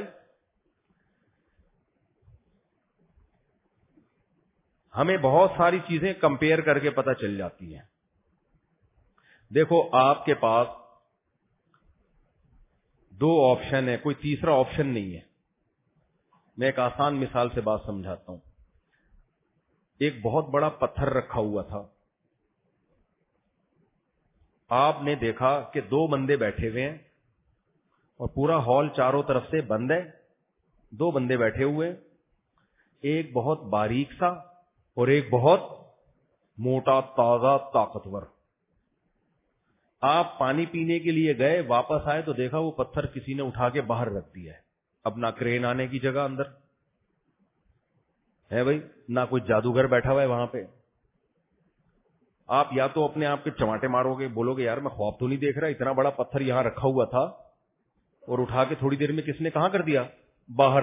ہمیں بہت ساری چیزیں کمپیئر کر کے پتہ چل جاتی ہیں. دیکھو آپ کے پاس دو آپشن ہے, کوئی تیسرا آپشن نہیں ہے. میں ایک آسان مثال سے بات سمجھاتا ہوں. ایک بہت بڑا پتھر رکھا ہوا تھا, آپ نے دیکھا کہ دو بندے بیٹھے ہوئے ہیں اور پورا ہال چاروں طرف سے بند ہے, دو بندے بیٹھے ہوئے, ایک بہت باریک سا اور ایک بہت موٹا تازہ طاقتور. آپ پانی پینے کے لیے گئے, واپس آئے تو دیکھا وہ پتھر کسی نے اٹھا کے باہر رکھ دیا ہے, اب نہ کرین آنے کی جگہ اندر ہے بھائی, نہ کوئی جادوگر بیٹھا ہوا ہے وہاں پہ. آپ یا تو اپنے آپ کے چماٹے مارو گے, بولو گے یار میں خواب تو نہیں دیکھ رہا, اتنا بڑا پتھر یہاں رکھا ہوا تھا اور اٹھا کے تھوڑی دیر میں کس نے کہاں کر دیا؟ باہر.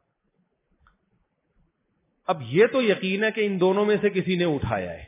اب یہ تو یقین ہے کہ ان دونوں میں سے کسی نے اٹھایا ہے.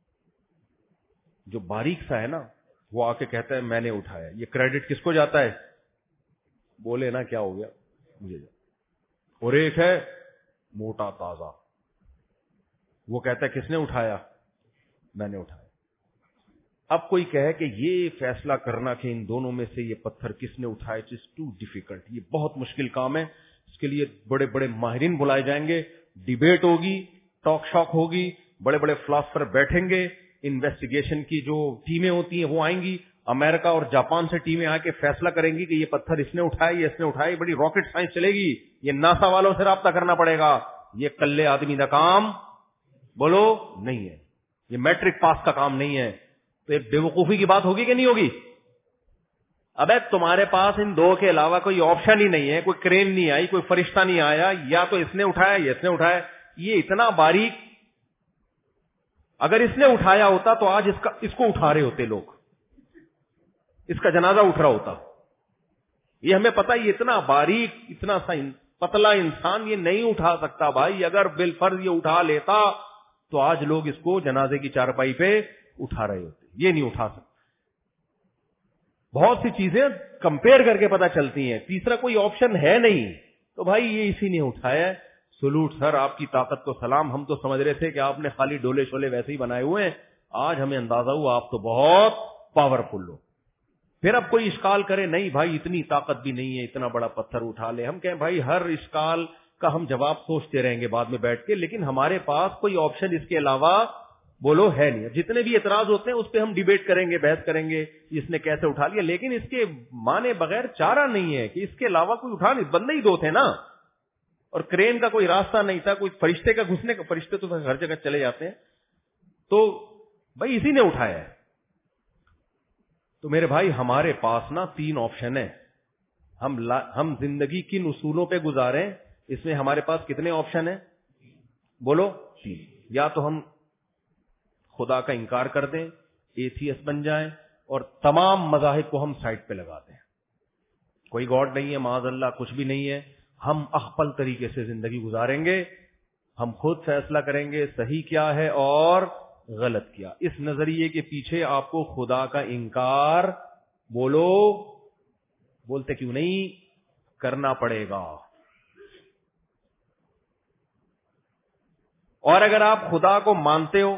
جو باریک سا ہے نا وہ آ کے کہتا ہے میں نے اٹھایا. یہ کریڈٹ کس کو جاتا ہے؟ بولے نا کیا ہو گیا مجھے. اور ایک ہے موٹا تازہ, وہ کہتا ہے کس نے اٹھایا؟ میں نے اٹھایا. اب کوئی کہے کہ یہ فیصلہ کرنا کہ ان دونوں میں سے یہ پتھر کس نے اٹھایا اٹس ٹو ڈیفیکلٹ, یہ بہت مشکل کام ہے. اس کے لیے بڑے بڑے ماہرین بلائے جائیں گے, ڈیبیٹ ہوگی, ٹاک شاک ہوگی, بڑے بڑے فلاسفر بیٹھیں گے, انویسٹیگیشن کی جو ٹیمیں ہوتی ہیں وہ آئیں گی, امریکہ اور جاپان سے ٹیمیں آ کے فیصلہ کریں گی کہ یہ پتھر اس نے اٹھایا, یہ اس نے اٹھایا. بڑی راکٹ سائنس چلے گی, یہ ناسا والوں سے رابطہ کرنا پڑے گا. یہ کلے آدمی کا کام بولو نہیں ہے, یہ میٹرک پاس کا کام نہیں ہے. تو ایک بیوقوفی کی بات ہوگی کہ نہیں ہوگی؟ ابے تمہارے پاس ان دو کے علاوہ کوئی آپشن ہی نہیں ہے, کوئی کرین نہیں آئی, کوئی فرشتہ نہیں آیا, یا تو اس نے اٹھایا یا اس نے اٹھایا. یہ اتنا باریک, اگر اس نے اٹھایا ہوتا تو آج اس کا اس کو اٹھا رہے ہوتے لوگ, اس کا جنازہ اٹھ رہا ہوتا. یہ ہمیں پتا, یہ اتنا باریک, اتنا سا پتلا انسان یہ نہیں اٹھا سکتا بھائی. اگر بالفرض یہ اٹھا لیتا تو آج لوگ اس کو جنازے کی چارپائی پہ اٹھا رہے ہوتے, یہ نہیں اٹھا سکتا. بہت سی چیزیں کمپیئر کر کے پتا چلتی ہیں. تیسرا کوئی آپشن ہے نہیں, تو بھائی یہ اسی نے اٹھایا. سلوٹ سر, آپ کی طاقت کو سلام. ہم تو سمجھ رہے تھے کہ آپ نے خالی ڈولے شولے ویسے ہی بنائے ہوئے ہیں, آج ہمیں اندازہ ہوا آپ تو بہت پاورفل ہو. پھر اب کوئی اشکال کرے, نہیں بھائی اتنی طاقت بھی نہیں ہے, اتنا بڑا پتھر اٹھا لے. ہم کہیں بھائی ہر اشکال کا ہم جواب سوچتے رہیں گے بعد میں بیٹھ کے, لیکن ہمارے پاس کوئی آپشن اس کے علاوہ بولو ہے نہیں. جتنے بھی اعتراض ہوتے ہیں اس پہ ہم ڈیبیٹ کریں گے, بحث کریں گے, اس نے کیسے اٹھا لیا, لیکن اس کے مانے بغیر چارہ نہیں ہے کہ اس کے علاوہ کوئی اٹھا نہیں. بندے ہی دو تھے نا, اور کرین کا کوئی راستہ نہیں تھا, کوئی فرشتے کا گھسنے کا, فرشتے تو ہر جگہ چلے جاتے ہیں, تو بھائی اسی نے اٹھایا ہے. تو میرے بھائی ہمارے پاس نا تین آپشن ہیں. ہم ہم زندگی کن اصولوں پہ گزاریں, اس میں ہمارے پاس کتنے آپشن ہیں بولو؟ تین. یا تو ہم خدا کا انکار کر دیں, ایتھیسٹ بن جائیں, اور تمام مذاہب کو ہم سائٹ پہ لگا دیں. کوئی گاڈ نہیں ہے, معاذ اللہ کچھ بھی نہیں ہے. ہم اخپل طریقے سے زندگی گزاریں گے, ہم خود فیصلہ کریں گے صحیح کیا ہے اور غلط کیا. اس نظریے کے پیچھے آپ کو خدا کا انکار بولو, بولتے کیوں نہیں, کرنا پڑے گا. اور اگر آپ خدا کو مانتے ہو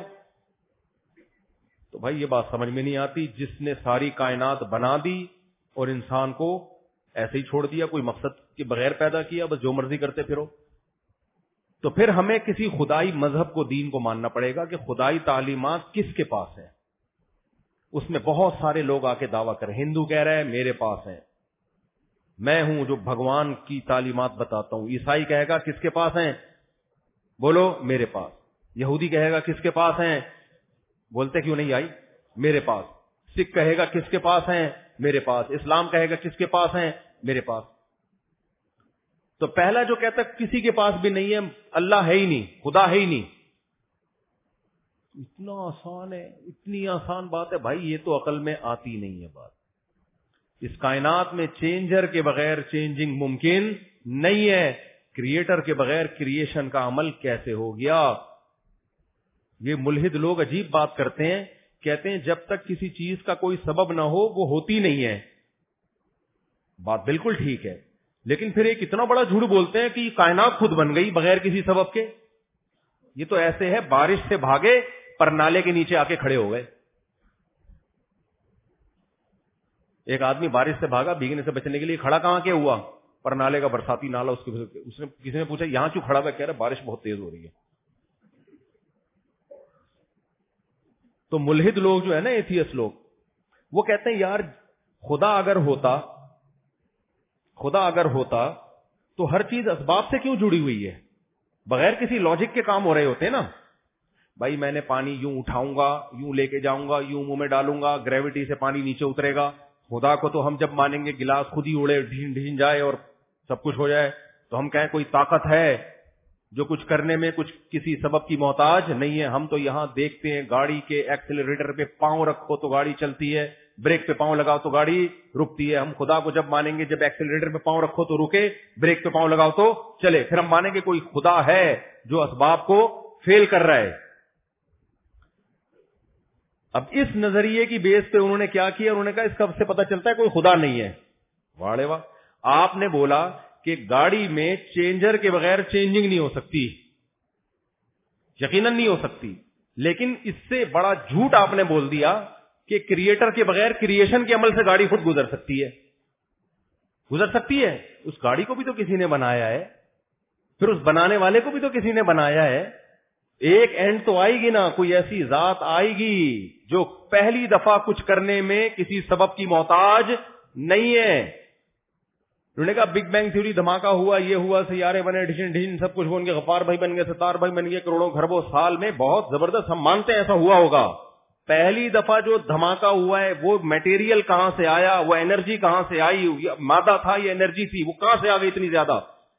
تو بھائی یہ بات سمجھ میں نہیں آتی, جس نے ساری کائنات بنا دی اور انسان کو ایسے ہی چھوڑ دیا, کوئی مقصد کے بغیر پیدا کیا, بس جو مرضی کرتے پھرو. تو پھر ہمیں کسی خدائی مذہب کو, دین کو ماننا پڑے گا کہ خدائی تعلیمات کس کے پاس ہیں. اس میں بہت سارے لوگ آ کے دعویٰ کریں. ہندو کہہ رہا ہے میرے پاس ہیں, میں ہوں جو بھگوان کی تعلیمات بتاتا ہوں. عیسائی کہے گا کس کے پاس ہیں بولو, میرے پاس. یہودی کہے گا کس کے پاس ہیں, بولتے کیوں نہیں آئی, میرے پاس. سکھ کہے گا کس کے پاس ہیں, میرے پاس. اسلام کہے گا کس کے پاس ہیں, میرے پاس. تو پہلا جو کہتا ہے کسی کے پاس بھی نہیں ہے, اللہ ہے ہی نہیں, خدا ہے ہی نہیں, اتنا آسان ہے, اتنی آسان بات ہے بھائی, یہ تو عقل میں آتی نہیں ہے بات. اس کائنات میں چینجر کے بغیر چینجنگ ممکن نہیں ہے. کریٹر کے بغیر کریشن کا عمل کیسے ہو گیا. یہ ملحد لوگ عجیب بات کرتے ہیں, کہتے ہیں جب تک کسی چیز کا کوئی سبب نہ ہو وہ ہوتی نہیں ہے. بات بالکل ٹھیک ہے, لیکن پھر ایک اتنا بڑا جھوٹ بولتے ہیں کہ یہ کائنات خود بن گئی بغیر کسی سبب کے. یہ تو ایسے ہے بارش سے بھاگے پر نالے کے نیچے آ کے کھڑے ہو گئے. ایک آدمی بارش سے بھاگا بھیگنے سے بچنے کے لیے, کھڑا کہاں کے ہوا, پر نالے کا, برساتی نالا. اس کے اس نے کسی نے پوچھا یہاں کیوں کھڑا ہوا, کہہ رہا بارش بہت تیز ہو رہی ہے. تو ملحد لوگ جو ہے نا, ایتھیسٹ لوگ, وہ کہتے ہیں یار خدا اگر ہوتا خدا اگر ہوتا تو ہر چیز اسباب سے کیوں جڑی ہوئی ہے, بغیر کسی لاجک کے کام ہو رہے ہوتے نا. بھائی میں نے پانی یوں اٹھاؤں گا, یوں لے کے جاؤں گا, یوں منہ میں ڈالوں گا, گریوٹی سے پانی نیچے اترے گا. خدا کو تو ہم جب مانیں گے گلاس خود ہی اڑے, ڈھین ڈھین جائے اور سب کچھ ہو جائے, تو ہم کہیں کوئی طاقت ہے جو کچھ کرنے میں کچھ کسی سبب کی محتاج نہیں ہے. ہم تو یہاں دیکھتے ہیں گاڑی کے ایکسیلریٹر پہ پاؤں رکھو تو گاڑی چلتی ہے, بریک پہ پاؤں لگاؤ تو گاڑی رکتی ہے. ہم خدا کو جب مانیں گے جب ایکسیلریٹر پہ پاؤں رکھو تو رکے, بریک پہ پاؤں لگاؤ تو چلے. پھر ہم مانیں گے کوئی خدا ہے جو اسباب کو فیل کر رہا ہے. اب اس نظریے کی بیس پہ انہوں نے کیا کیا, انہوں نے کہا اس کا سے پتہ چلتا ہے کوئی خدا نہیں ہے. واڑے واہ, آپ نے بولا کہ گاڑی میں چینجر کے بغیر چینجنگ نہیں ہو سکتی, یقیناً نہیں ہو سکتی, لیکن اس سے بڑا جھوٹ آپ نے بول دیا کہ کریٹر کے بغیر کریشن کے عمل سے گاڑی خود گزر سکتی ہے. گزر سکتی ہے, اس گاڑی کو بھی تو کسی نے بنایا ہے, پھر اس بنانے والے کو بھی تو کسی نے بنایا ہے. ایک اینڈ تو آئے گی نا, کوئی ایسی ذات آئے گی جو پہلی دفعہ کچھ کرنے میں کسی سبب کی محتاج نہیں ہے. انہوں نے کہا بگ بینگ تھیوری دھماکہ ہوا, یہ ہوا, سیارے بنے, ڈھین ڈھین سب کچھ بن گئے, غفار بھائی بن گئے, ستار بھائی بن گئے, کروڑوں خربوں سال میں, بہت زبردست, ہم مانتے ہیں ایسا ہوا ہوگا. پہلی دفعہ جو دھماکہ ہوا ہے وہ میٹیریل کہاں سے آیا, وہ انرجی کہاں سے آئی, مادہ تھا یہ انرجی تھی, وہ کہاں سے آ گئی اتنی زیادہ,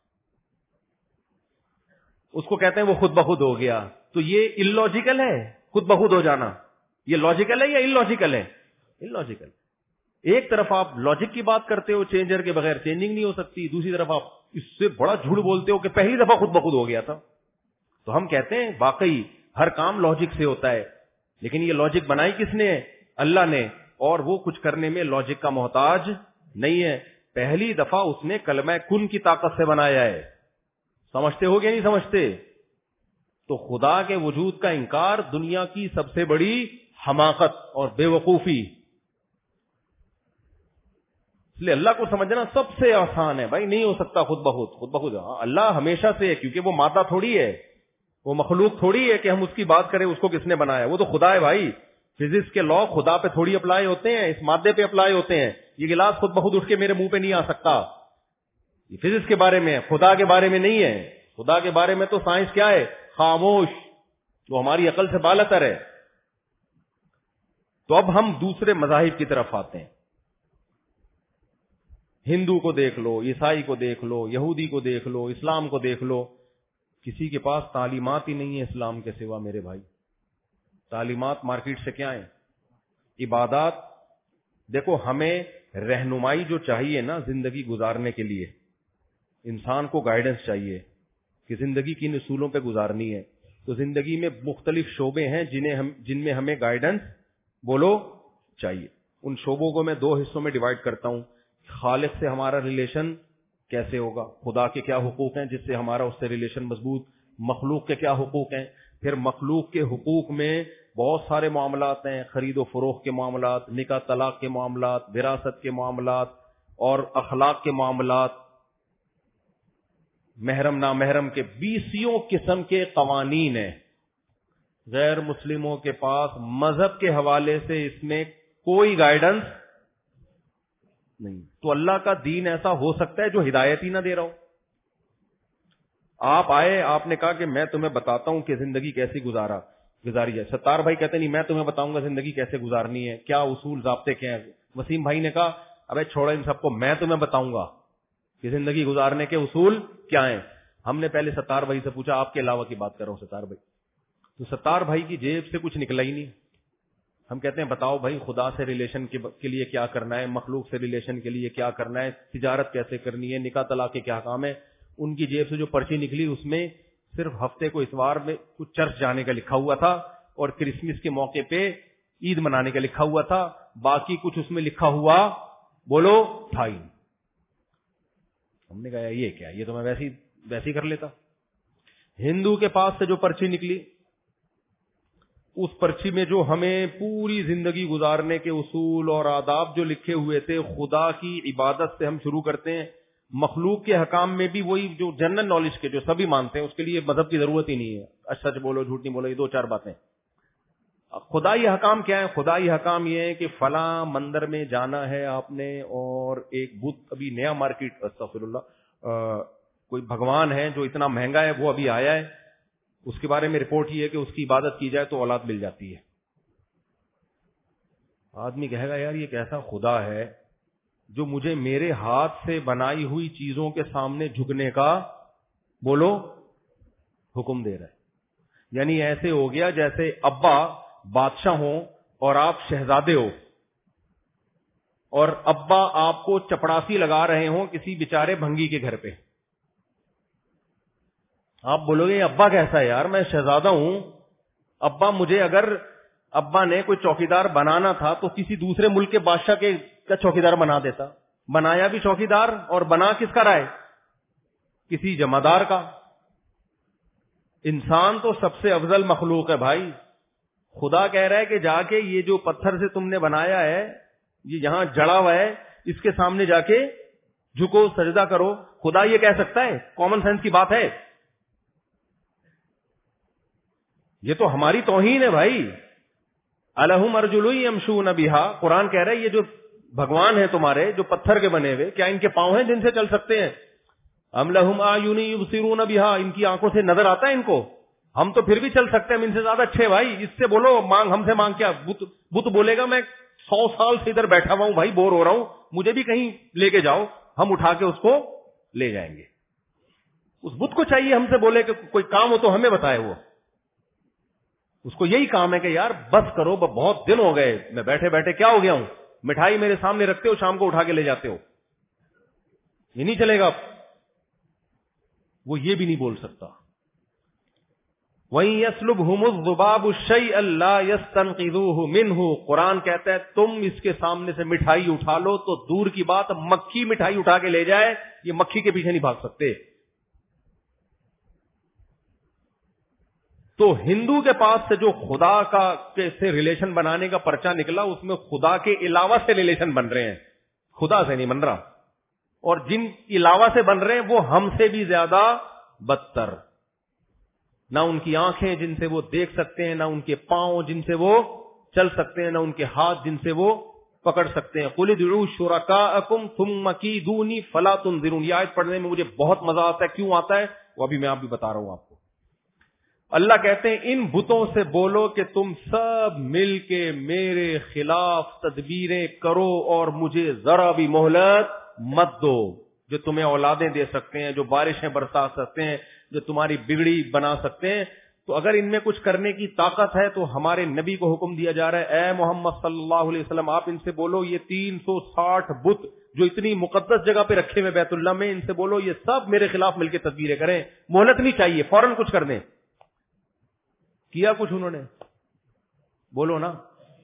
اس کو کہتے ہیں وہ خود بخود ہو گیا. تو یہ ان لاجیکل ہے خود بخود ہو جانا, یہ لاجیکل ہے یا ان لاجیکل ہے؟ Illogical. ایک طرف آپ لاجک کی بات کرتے ہو, چینجر کے بغیر چینجنگ نہیں ہو سکتی, دوسری طرف آپ اس سے بڑا جھوٹ بولتے ہو کہ پہلی دفعہ خود بخود ہو گیا تھا. تو ہم کہتے ہیں واقعی ہر کام لاجک سے ہوتا ہے, لیکن یہ لاجک بنائی کس نے؟ اللہ نے, اور وہ کچھ کرنے میں لاجک کا محتاج نہیں ہے. پہلی دفعہ اس نے کلمہ کن کی طاقت سے بنایا ہے. سمجھتے ہو کہ نہیں سمجھتے؟ تو خدا کے وجود کا انکار دنیا کی سب سے بڑی حماقت اور بے وقوفی. اس لیے اللہ کو سمجھنا سب سے آسان ہے. بھائی نہیں ہو سکتا خود بخود, خود بخود اللہ ہمیشہ سے ہے, کیونکہ وہ مادہ تھوڑی ہے, وہ مخلوق تھوڑی ہے کہ ہم اس کی بات کریں اس کو کس نے بنایا. وہ تو خدا ہے بھائی. فزکس کے لا خدا پہ تھوڑی اپلائی ہوتے ہیں, اس مادے پہ اپلائی ہوتے ہیں. یہ گلاس خود بخود اٹھ کے میرے منہ پہ نہیں آ سکتا. یہ فزکس کے بارے میں ہے, خدا کے بارے میں نہیں ہے. خدا کے بارے میں تو سائنس کیا ہے؟ خاموش, وہ ہماری عقل سے بالاتر ہے. تو اب ہم دوسرے مذاہب کی طرف آتے ہیں. ہندو کو دیکھ لو, عیسائی کو دیکھ لو, یہودی کو دیکھ لو, اسلام کو دیکھ لو, کسی کے پاس تعلیمات ہی نہیں ہے اسلام کے سوا. میرے بھائی تعلیمات مارکیٹ سے کیا ہے؟ عبادات. دیکھو ہمیں رہنمائی جو چاہیے نا زندگی گزارنے کے لیے, انسان کو گائیڈنس چاہیے کہ زندگی کن اصولوں پہ گزارنی ہے. تو زندگی میں مختلف شعبے ہیں جنہیں ہم جن میں ہمیں گائیڈنس بولو چاہیے. ان شعبوں کو میں دو حصوں میں ڈیوائڈ کرتا ہوں. خالق سے ہمارا ریلیشن کیسے ہوگا, خدا کے کیا حقوق ہیں جس سے ہمارا اس سے ریلیشن مضبوط, مخلوق کے کیا حقوق ہیں, پھر مخلوق کے حقوق میں بہت سارے معاملات ہیں, خرید و فروخت کے معاملات, نکاح طلاق کے معاملات, وراثت کے معاملات اور اخلاق کے معاملات, محرم نامحرم کے بیسیوں قسم کے قوانین ہیں. غیر مسلموں کے پاس مذہب کے حوالے سے اس میں کوئی گائیڈنس نہیں. تو اللہ کا دین ایسا ہو سکتا ہے جو ہدایت ہی نہ دے رہا ہو. آپ آئے, آپ نے کہا کہ میں تمہیں بتاتا ہوں کہ زندگی کیسی گزارا گزاری ہے. ستار بھائی کہتے نہیں میں تمہیں بتاؤں گا زندگی کیسے گزارنی ہے, کیا اصول ضابطے کیا ہیں. وسیم بھائی نے کہا ابے چھوڑو ان سب کو, میں تمہیں بتاؤں گا کہ زندگی گزارنے کے اصول کیا ہیں. ہم نے پہلے ستار بھائی سے پوچھا آپ کے علاوہ کی بات کر رہا ہوں ستار بھائی. تو ستار بھائی کی جیب سے کچھ نکلا ہی نہیں. ہم کہتے ہیں بتاؤ بھائی خدا سے ریلیشن کے لیے کیا کرنا ہے, مخلوق سے ریلیشن کے لیے کیا کرنا ہے, تجارت کیسے کرنی ہے, نکاح طلاق کے کیا کام ہے. ان کی جیب سے جو پرچی نکلی اس میں صرف ہفتے کو اتوار میں کچھ چرچ جانے کا لکھا ہوا تھا اور کرسمس کے موقع پہ عید منانے کا لکھا ہوا تھا. باقی کچھ اس میں لکھا ہوا بولو تھا ہی. ہم نے کہا یہ کیا, یہ تو میں ویسی ویسی کر لیتا. ہندو کے پاس سے جو پرچی نکلی اس پرچی میں جو ہمیں پوری زندگی گزارنے کے اصول اور آداب جو لکھے ہوئے تھے, خدا کی عبادت سے ہم شروع کرتے ہیں. مخلوق کے حکام میں بھی وہی جو جنرل نالج کے جو سبھی مانتے ہیں, اس کے لیے مذہب کی ضرورت ہی نہیں ہے. سچ بولو جھوٹ نہیں بولو, یہ دو چار باتیں. خدائی حکام کیا ہے؟ خدائی حکام یہ ہے کہ فلاں مندر میں جانا ہے آپ نے, اور ایک بت ابھی نیا مارکیٹ, استغفر اللہ, کوئی بھگوان ہے جو اتنا مہنگا ہے وہ ابھی آیا ہے, اس کے بارے میں رپورٹ یہ ہے کہ اس کی عبادت کی جائے تو اولاد مل جاتی ہے. آدمی کہے گا یار یہ کیسا خدا ہے جو مجھے میرے ہاتھ سے بنائی ہوئی چیزوں کے سامنے جھکنے کا بولو حکم دے رہا ہے. یعنی ایسے ہو گیا جیسے ابا بادشاہ ہوں اور آپ شہزادے ہو, اور ابا آپ کو چپڑاسی لگا رہے ہوں کسی بیچارے بھنگی کے گھر پہ. آپ بولو گے ابا کیسا ہے یار, میں شہزادہ ہوں. ابا مجھے اگر ابا نے کوئی چوکیدار بنانا تھا تو کسی دوسرے ملک کے بادشاہ کے کا چوکیدار بنا دیتا. بنایا بھی چوکیدار, اور بنا کس کا رہا ہے؟ کسی جمعدار کا. انسان تو سب سے افضل مخلوق ہے بھائی. خدا کہہ رہا ہے کہ جا کے یہ جو پتھر سے تم نے بنایا ہے, یہ یہاں جڑا ہوا ہے, اس کے سامنے جا کے جھکو, سجدہ کرو. خدا یہ کہہ سکتا ہے؟ کامن سینس کی بات ہے. یہ تو ہماری توہین ہے بھائی. الہم ارجل یمشون بہا, قرآن کہہ رہا ہے یہ جو بھگوان ہیں تمہارے جو پتھر کے بنے ہوئے, کیا ان کے پاؤں ہیں جن سے چل سکتے ہیں؟ ام لہم اعین یبصرون بہا, ان کی آنکھوں سے نظر آتا ہے ان کو؟ ہم تو پھر بھی چل سکتے ہیں، ہم ان سے زیادہ اچھے بھائی، اس سے بولو مانگ، ہم سے مانگ کیا؟ بت بت بولے گا میں سو سال سے ادھر بیٹھا ہوا ہوں بھائی، بور ہو رہا ہوں، مجھے بھی کہیں لے کے جاؤ، ہم اٹھا کے اس کو لے جائیں گے۔ اس بت کو چاہیے ہم سے بولے کہ کوئی کام ہو تو ہمیں بتائے، وہ اس کو یہی کام ہے کہ یار بس کرو، بہت دن ہو گئے میں بیٹھے بیٹھے کیا ہو گیا ہوں، مٹھائی میرے سامنے رکھتے ہو، شام کو اٹھا کے لے جاتے ہو، یہ نہیں چلے گا۔ وہ یہ بھی نہیں بول سکتا۔ وَإِن يَسْلُبْهُمُ الذُّبَابُ الشَّيْءَ لَا يَسْتَنقِذُوهُ مِنْهُ، قرآن کہتا ہے تم اس کے سامنے سے مٹھائی اٹھا لو تو دور کی بات مکھی مٹھائی اٹھا کے لے جائے، یہ مکھی کے پیچھے نہیں بھاگ سکتے۔ تو ہندو کے پاس سے جو خدا کا سے ریلیشن بنانے کا پرچہ نکلا، اس میں خدا کے علاوہ سے ریلیشن بن رہے ہیں، خدا سے نہیں بن رہا، اور جن علاوہ سے بن رہے ہیں وہ ہم سے بھی زیادہ بدتر۔ نہ ان کی آنکھیں جن سے وہ دیکھ سکتے ہیں، نہ ان کے پاؤں جن سے وہ چل سکتے ہیں، نہ ان کے ہاتھ جن سے وہ پکڑ سکتے ہیں۔ قُلِ ادْعُوا شُرَكَاءَكُمْ ثُمَّ كِيدُونِي فَلَا تُنظِرُونِ، یہ آیت پڑھنے میں مجھے بہت مزہ آتا ہے۔ کیوں آتا ہے وہ ابھی میں آپ بھی بتا رہا ہوں آپ کو۔ اللہ کہتے ہیں ان بتوں سے بولو کہ تم سب مل کے میرے خلاف تدبیریں کرو اور مجھے ذرا بھی مہلت مت دو۔ جو تمہیں اولادیں دے سکتے ہیں، جو بارشیں برسا سکتے ہیں، جو تمہاری بگڑی بنا سکتے ہیں، تو اگر ان میں کچھ کرنے کی طاقت ہے تو ہمارے نبی کو حکم دیا جا رہا ہے، اے محمد صلی اللہ علیہ وسلم آپ ان سے بولو یہ تین سو ساٹھ بت جو اتنی مقدس جگہ پہ رکھے ہوئے بیت اللہ میں، ان سے بولو یہ سب میرے خلاف مل کے تدبیریں کریں، مہلت نہیں چاہیے، فوراً کچھ کر دیں۔ کیا کچھ انہوں نے؟ بولو نا۔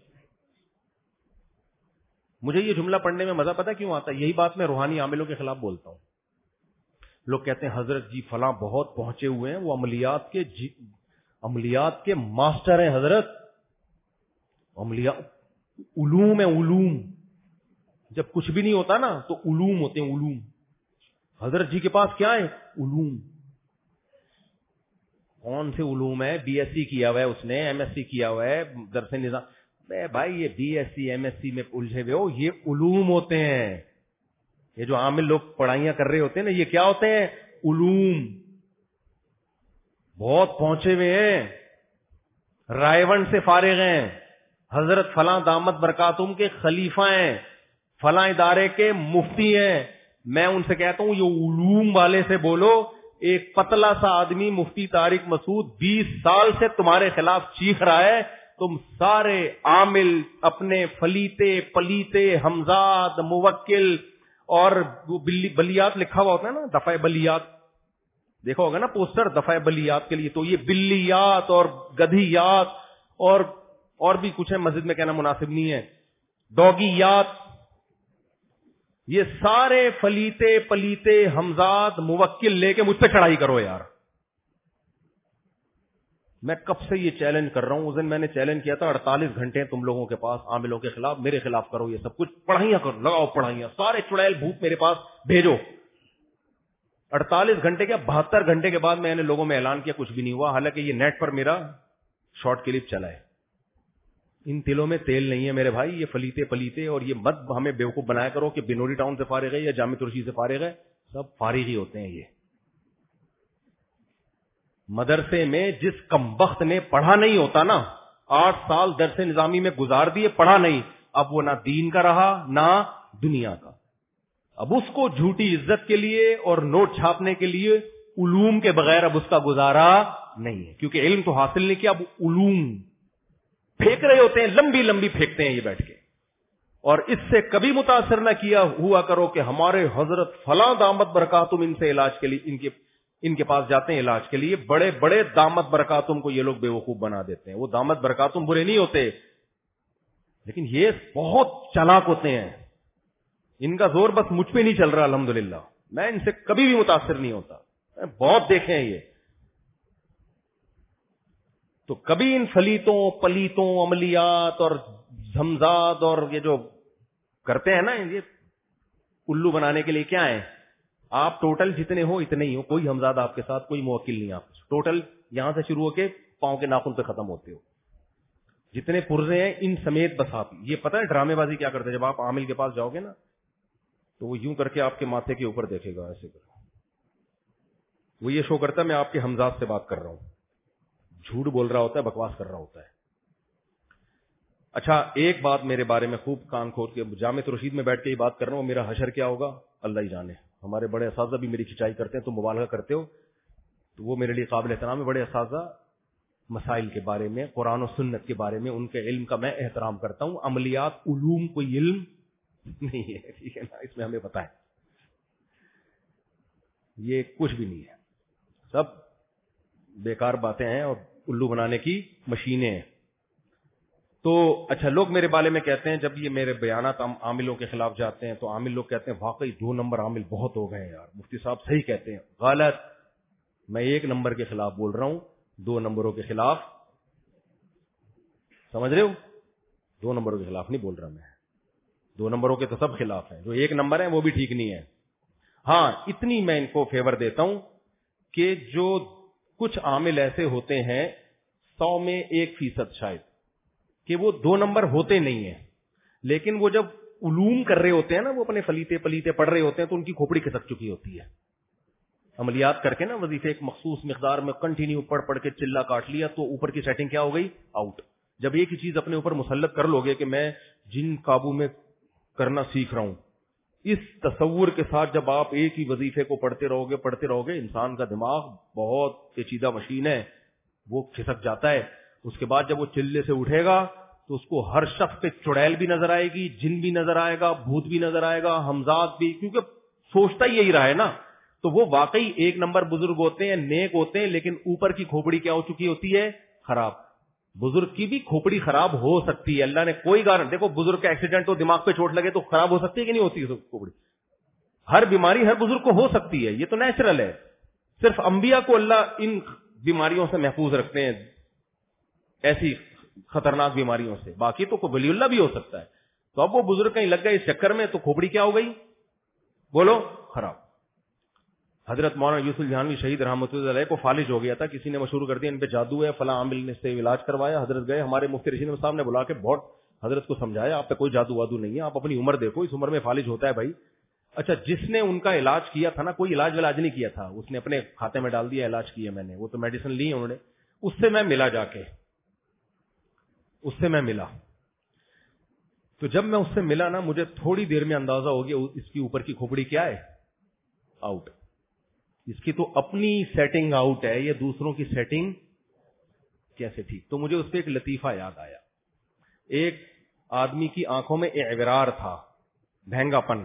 مجھے یہ جملہ پڑھنے میں مزہ پتہ کیوں آتا ہے؟ یہی بات میں روحانی عاملوں کے خلاف بولتا ہوں۔ لوگ کہتے ہیں حضرت جی فلاں بہت پہنچے ہوئے ہیں، وہ عملیات کے جی عملیات کے ماسٹر ہیں حضرت، عملیات علوم ہے، علوم، جب کچھ بھی نہیں ہوتا نا تو علوم ہوتے ہیں، علوم۔ حضرت جی کے پاس کیا ہے؟ علوم۔ کون سے علوم ہے؟ بی ایس سی کیا ہوا ہے اس نے، ایم ایس سی کیا ہوا ہے، درس نظام۔ اے بھائی یہ B S C M S C میں الجھے ہوئے ہو، یہ علوم ہوتے ہیں۔ یہ جو عامل لوگ پڑھائیاں کر رہے ہوتے ہیں نا، یہ کیا ہوتے ہیں؟ علوم۔ بہت پہنچے ہوئے ہیں، رائے ون سے فارغ ہیں، حضرت فلاں دامت برکاتہم کے خلیفہ ہیں، فلاں ادارے کے مفتی ہیں۔ میں ان سے کہتا ہوں یہ علوم والے سے بولو۔ ایک پتلا سا آدمی مفتی طارق مسعود بیس سال سے تمہارے خلاف چیخ رہا ہے، تم سارے عامل اپنے فلیتے پلیتے حمزاد موکل اور بلیات لکھا ہوا ہوتا ہے نا، دفعہ بلیات دیکھا ہوگا نا پوسٹر دفعہ بلیات کے لیے، تو یہ بلیات اور گدھیات اور اور بھی کچھ ہے، مسجد میں کہنا مناسب نہیں ہے، ڈوگیات، یہ سارے فلیتے پلیتے حمزاد موکل لے کے مجھ پہ چڑھائی کرو یار۔ میں کب سے یہ چیلنج کر رہا ہوں، اس دن میں نے چیلنج کیا تھا اڑتالیس گھنٹے تم لوگوں کے پاس عاملوں کے خلاف، میرے خلاف کرو یہ سب کچھ، پڑھائیاں کرو، لگاؤ پڑھائیاں، سارے چڑیل بھوت میرے پاس بھیجو۔ اڑتالیس گھنٹے کیا بہتر گھنٹے کے بعد میں نے لوگوں میں اعلان کیا، کچھ بھی نہیں ہوا، حالانکہ یہ نیٹ پر میرا شارٹ کلپ چلا ہے۔ ان تلوں میں تیل نہیں ہے میرے بھائی، یہ فلیتے پلیتے، اور یہ مت ہمیں بیوقوف بنایا کرو کہ بنوری ٹاؤن سے فارغ ہے یا جامع ترشی سے فارغ ہے، سب فارغ ہی ہوتے ہیں۔ یہ مدرسے میں جس کمبخت نے پڑھا نہیں ہوتا نا، آٹھ سال درس نظامی میں گزار دیے، پڑھا نہیں، اب وہ نہ دین کا رہا نہ دنیا کا، اب اس کو جھوٹی عزت کے لیے اور نوٹ چھاپنے کے لیے علوم کے بغیر اب اس کا گزارا نہیں ہے، کیونکہ علم تو حاصل نہیں کیا، اب علوم پھینک رہے ہوتے ہیں، لمبی لمبی پھینکتے ہیں یہ بیٹھ کے، اور اس سے کبھی متاثر نہ کیا ہوا کرو کہ ہمارے حضرت فلاں دامت برکاتم ان سے علاج کے لیے ان کے ان کے پاس جاتے ہیں علاج کے لیے، بڑے بڑے دامت برکاتم کو یہ لوگ بیوقوف بنا دیتے ہیں۔ وہ دامت برکاتم برے نہیں ہوتے، لیکن یہ بہت چالاک ہوتے ہیں، ان کا زور بس مجھ پہ نہیں چل رہا الحمدللہ، میں ان سے کبھی بھی متاثر نہیں ہوتا، میں بہت دیکھے ہیں یہ۔ تو کبھی ان فلیتوں پلیتوں عملیات اور زمزاد اور یہ جو کرتے ہیں نا، یہ الو بنانے کے لیے کیا ہے، آپ ٹوٹل جتنے ہو اتنے ہی ہو، کوئی حمزاد آپ کے ساتھ، کوئی موکل نہیں، آپ ٹوٹل یہاں سے شروع ہو کے پاؤں کے ناخن پہ ختم ہوتے ہو، جتنے پرزے ہیں ان سمیت بس آپ۔ یہ پتہ ہے ڈرامے بازی کیا کرتے ہیں، جب آپ عامل کے پاس جاؤ گے نا تو وہ یوں کر کے آپ کے ماتھے کے اوپر دیکھے گا، ایسے کر وہ یہ شو کرتا ہے میں آپ کے حمزاد سے بات کر رہا ہوں، جھوٹ بول رہا ہوتا ہے, بکواس کر رہا ہوتا ہے. اچھا ایک بات میرے بارے میں خوب کان کھول کے جامع رشید میں بیٹھ کے یہ بات کر رہا ہوں, میرا حشر کیا ہوگا اللہ ہی جانے. ہمارے بڑے اساتذہ بھی میری کھچائی کرتے ہیں, تم مبالغہ کرتے ہو, تو وہ میرے لیے قابل احترام ہے. بڑے اساتذہ مسائل کے بارے میں, قرآن و سنت کے بارے میں, ان کے علم کا میں احترام کرتا ہوں. عملیات علوم کوئی علم نہیں ہے, ٹھیک ہے نا, اس میں ہمیں پتہ ہے یہ کچھ بھی نہیں ہے, سب بیکار باتیں ہیں اور الو بنانے کی مشینیں ہیں. تو اچھا لوگ میرے بارے میں کہتے ہیں جب یہ میرے بیانات عاملوں کے خلاف جاتے ہیں تو عامل لوگ کہتے ہیں واقعی دو نمبر عامل بہت ہو گئے ہیں یار, مفتی صاحب صحیح کہتے ہیں. غلط, میں ایک نمبر کے خلاف بول رہا ہوں, دو نمبروں کے خلاف, سمجھ رہے ہو, دو نمبروں کے خلاف نہیں بول رہا میں. دو نمبروں کے تو سب خلاف ہیں, جو ایک نمبر ہے وہ بھی ٹھیک نہیں ہے. ہاں اتنی میں ان کو فیور دیتا ہوں کہ جو کچھ عامل ایسے ہوتے ہیں سو میں ایک فیصد شاید کہ وہ دو نمبر ہوتے نہیں ہیں, لیکن وہ جب علوم کر رہے ہوتے ہیں نا, وہ اپنے فلیتے پلیتے پڑھ رہے ہوتے ہیں تو ان کی کھوپڑی کھسک چکی ہوتی ہے. عملیات کر کے نا وظیفے ایک مخصوص مقدار میں کنٹینیو پڑھ پڑھ کے چلا کاٹ لیا تو اوپر کی سیٹنگ کیا ہو گئی, آؤٹ. جب ایک ہی چیز اپنے اوپر مسلط کر لو گے کہ میں جن قابو میں کرنا سیکھ رہا ہوں, اس تصور کے ساتھ جب آپ ایک ہی وظیفے کو پڑھتے رہو گے پڑھتے رہو گے انسان کا دماغ بہت پیچیدہ مشین ہے, وہ کھسک جاتا ہے. اس کے بعد جب وہ چلے سے اٹھے گا تو اس کو ہر شخص پہ چڑیل بھی نظر آئے گی, جن بھی نظر آئے گا, بھوت بھی نظر آئے گا, ہمزاد بھی, کیونکہ سوچتا ہی یہی رہا ہے نا. تو وہ واقعی ایک نمبر بزرگ ہوتے ہیں, نیک ہوتے ہیں, لیکن اوپر کی کھوپڑی کیا ہو چکی ہوتی ہے, خراب. بزرگ کی بھی کھوپڑی خراب ہو سکتی ہے, اللہ نے کوئی گارنٹ, دیکھو بزرگ کا ایکسیڈنٹ ہو, دماغ پہ چوٹ لگے تو خراب ہو سکتی ہے کہ نہیں ہوتی کھوپڑی. ہر بیماری ہر بزرگ کو ہو سکتی ہے, یہ تو نیچرل ہے. صرف انبیاء کو اللہ ان بیماریوں سے محفوظ رکھتے ہیں, ایسی خطرناک بیماریوں سے, باقی تو کوئی ولی اللہ بھی ہو سکتا ہے. تو اب وہ بزرگ کہیں لگ گئے اس چکر میں تو کھوپڑی کیا ہو گئی, بولو, خراب. حضرت مولانا یوسف جہانوی شہید رحمۃ اللہ علیہ کو فالج ہو گیا تھا, کسی نے مشہور کر دیا ان پہ جادو ہے, فلاں عامل نے سے علاج کروایا. حضرت گئے, ہمارے مفتی رشید صاحب نے بلا کے بہت حضرت کو سمجھایا, آپ پہ کوئی جادو وادو نہیں ہے, آپ اپنی عمر دیکھو, اس عمر میں فالج ہوتا ہے بھائی. اچھا جس نے ان کا علاج کیا تھا نا, کوئی علاج ولاج نہیں کیا تھا, اس نے اپنے کھاتے میں ڈال دیا علاج کیا میں نے, وہ تو میڈیسن لی ہے انہوں نے. اس سے میں ملا جا کے, اس سے میں ملا, تو جب میں اس سے ملا نا مجھے تھوڑی دیر میں اندازہ ہو گیا اس کی اوپر کی کھوپڑی کیا ہے, آؤٹ. اس کی تو اپنی سیٹنگ آؤٹ ہے, یہ دوسروں کی سیٹنگ کیسے ٹھیک. تو مجھے اس پہ ایک لطیفہ یاد آیا. ایک آدمی کی آنکھوں میں اعورار تھا, بھینگا پن,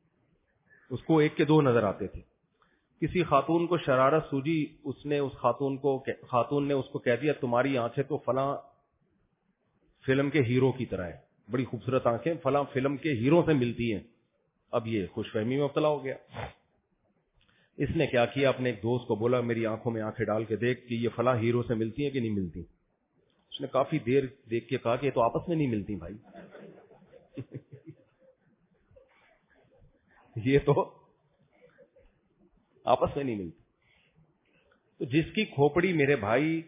اس کو ایک کے دو نظر آتے تھے. کسی خاتون کو شرارت سوجی, اس نے اس خاتون کو خاتون نے اس کو کہہ دیا تمہاری آنکھیں تو فلاں فلم کے ہیرو کی طرح ہے, بڑی خوبصورت آنکھیں, فلاں فلم کے ہیرو سے ملتی ہیں. اب یہ خوش فہمی میں مبتلا ہو گیا. اس نے کیا کیا, اپنے ایک دوست کو بولا میری آنکھوں میں آنکھیں ڈال کے دیکھ کہ یہ فلاں ہیرو سے ملتی ہیں کہ نہیں ملتی. اس نے کافی دیر دیکھ کے کہا کہ یہ تو آپس میں نہیں ملتی بھائی, یہ تو آپس میں نہیں ملتی. تو جس کی کھوپڑی میرے بھائی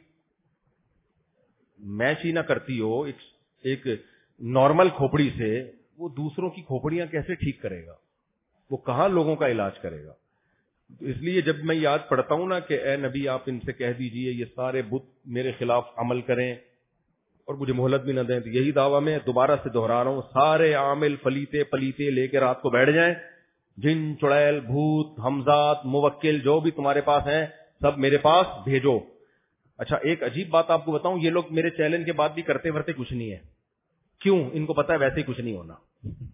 میچ ہی نہ کرتی ہو ایک نارمل کھوپڑی سے, وہ دوسروں کی کھوپڑیاں کیسے ٹھیک کرے گا, وہ کہاں لوگوں کا علاج کرے گا. اس لیے جب میں یاد پڑھتا ہوں نا کہ اے نبی آپ ان سے کہہ دیجئے یہ سارے بت میرے خلاف عمل کریں اور مجھے مہلت بھی نہ دیں, تو یہی دعویٰ میں دوبارہ سے دہرا رہا ہوں, سارے عامل فلیتے پلیتے لے کے رات کو بیٹھ جائیں, جن چڑیل بھوت ہمزات موکل جو بھی تمہارے پاس ہیں سب میرے پاس بھیجو. اچھا ایک عجیب بات آپ کو بتاؤں, یہ لوگ میرے چیلنج کے بعد بھی کرتے ورتے کچھ نہیں ہے. کیوں, ان کو پتا ہے ویسے ہی کچھ نہیں ہونا,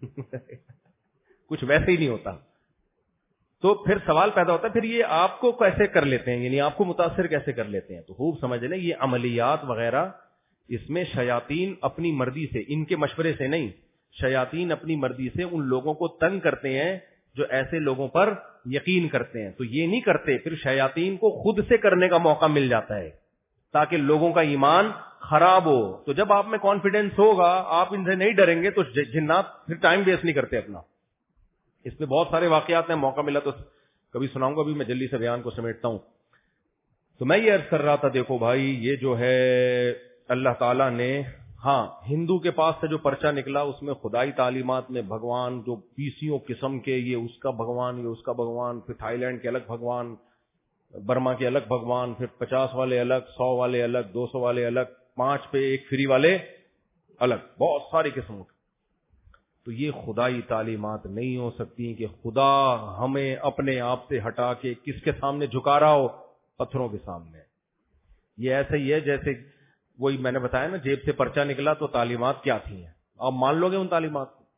کچھ ویسے ہی نہیں ہوتا. تو پھر سوال پیدا ہوتا ہے پھر یہ آپ کو کیسے کر لیتے ہیں, یعنی آپ کو متاثر کیسے کر لیتے ہیں. تو خوب سمجھ لیں یہ عملیات وغیرہ, اس میں شیاطین اپنی مرضی سے, ان کے مشورے سے نہیں, شیاطین اپنی مرضی سے ان لوگوں کو تنگ کرتے ہیں جو ایسے لوگوں پر یقین کرتے ہیں. تو یہ نہیں کرتے, پھر شیاطین کو خود سے کرنے کا موقع مل جاتا ہے تاکہ لوگوں کا ایمان خراب ہو. تو جب آپ میں کانفیڈنس ہوگا, آپ ان سے نہیں ڈریں گے, تو جنات پھر ٹائم ویسٹ نہیں کرتے اپنا. اس پہ بہت سارے واقعات ہیں, موقع ملا تو کبھی سناؤں گا, ابھی میں جلدی سے بیان کو سمیٹتا ہوں. تو میں یہ عرض کر رہا تھا, دیکھو بھائی یہ جو ہے اللہ تعالیٰ نے, ہاں ہندو کے پاس سے جو پرچہ نکلا اس میں خدائی تعلیمات میں بھگوان جو بیسیوں قسم کے, یہ اس کا بھگوان, یہ اس کا بھگوان, پھر تھائی لینڈ کے الگ بھگوان, برما کے الگ بھگوان، پھر پچاس والے الگ، سو والے الگ، دو سو والے الگ، پانچ پہ ایک فری والے الگ، بہت ساری قسموں کے. تو یہ خدائی تعلیمات نہیں ہو سکتی کہ خدا ہمیں اپنے آپ سے ہٹا کے کس کے سامنے جھکا رہا ہو؟ پتھروں کے سامنے. یہ ایسا ہی ہے جیسے وہی میں نے بتایا نا، جیب سے پرچہ نکلا تو تعلیمات کیا تھی ہیں، آپ مان لو گے ان تعلیمات کو؟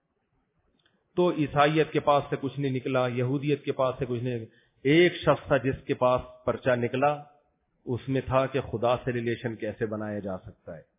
تو عیسائیت کے پاس سے کچھ نہیں نکلا، یہودیت کے پاس سے کچھ نہیں نکلا. ایک شخص تھا جس کے پاس پرچہ نکلا، اس میں تھا کہ خدا سے ریلیشن کیسے بنایا جا سکتا ہے.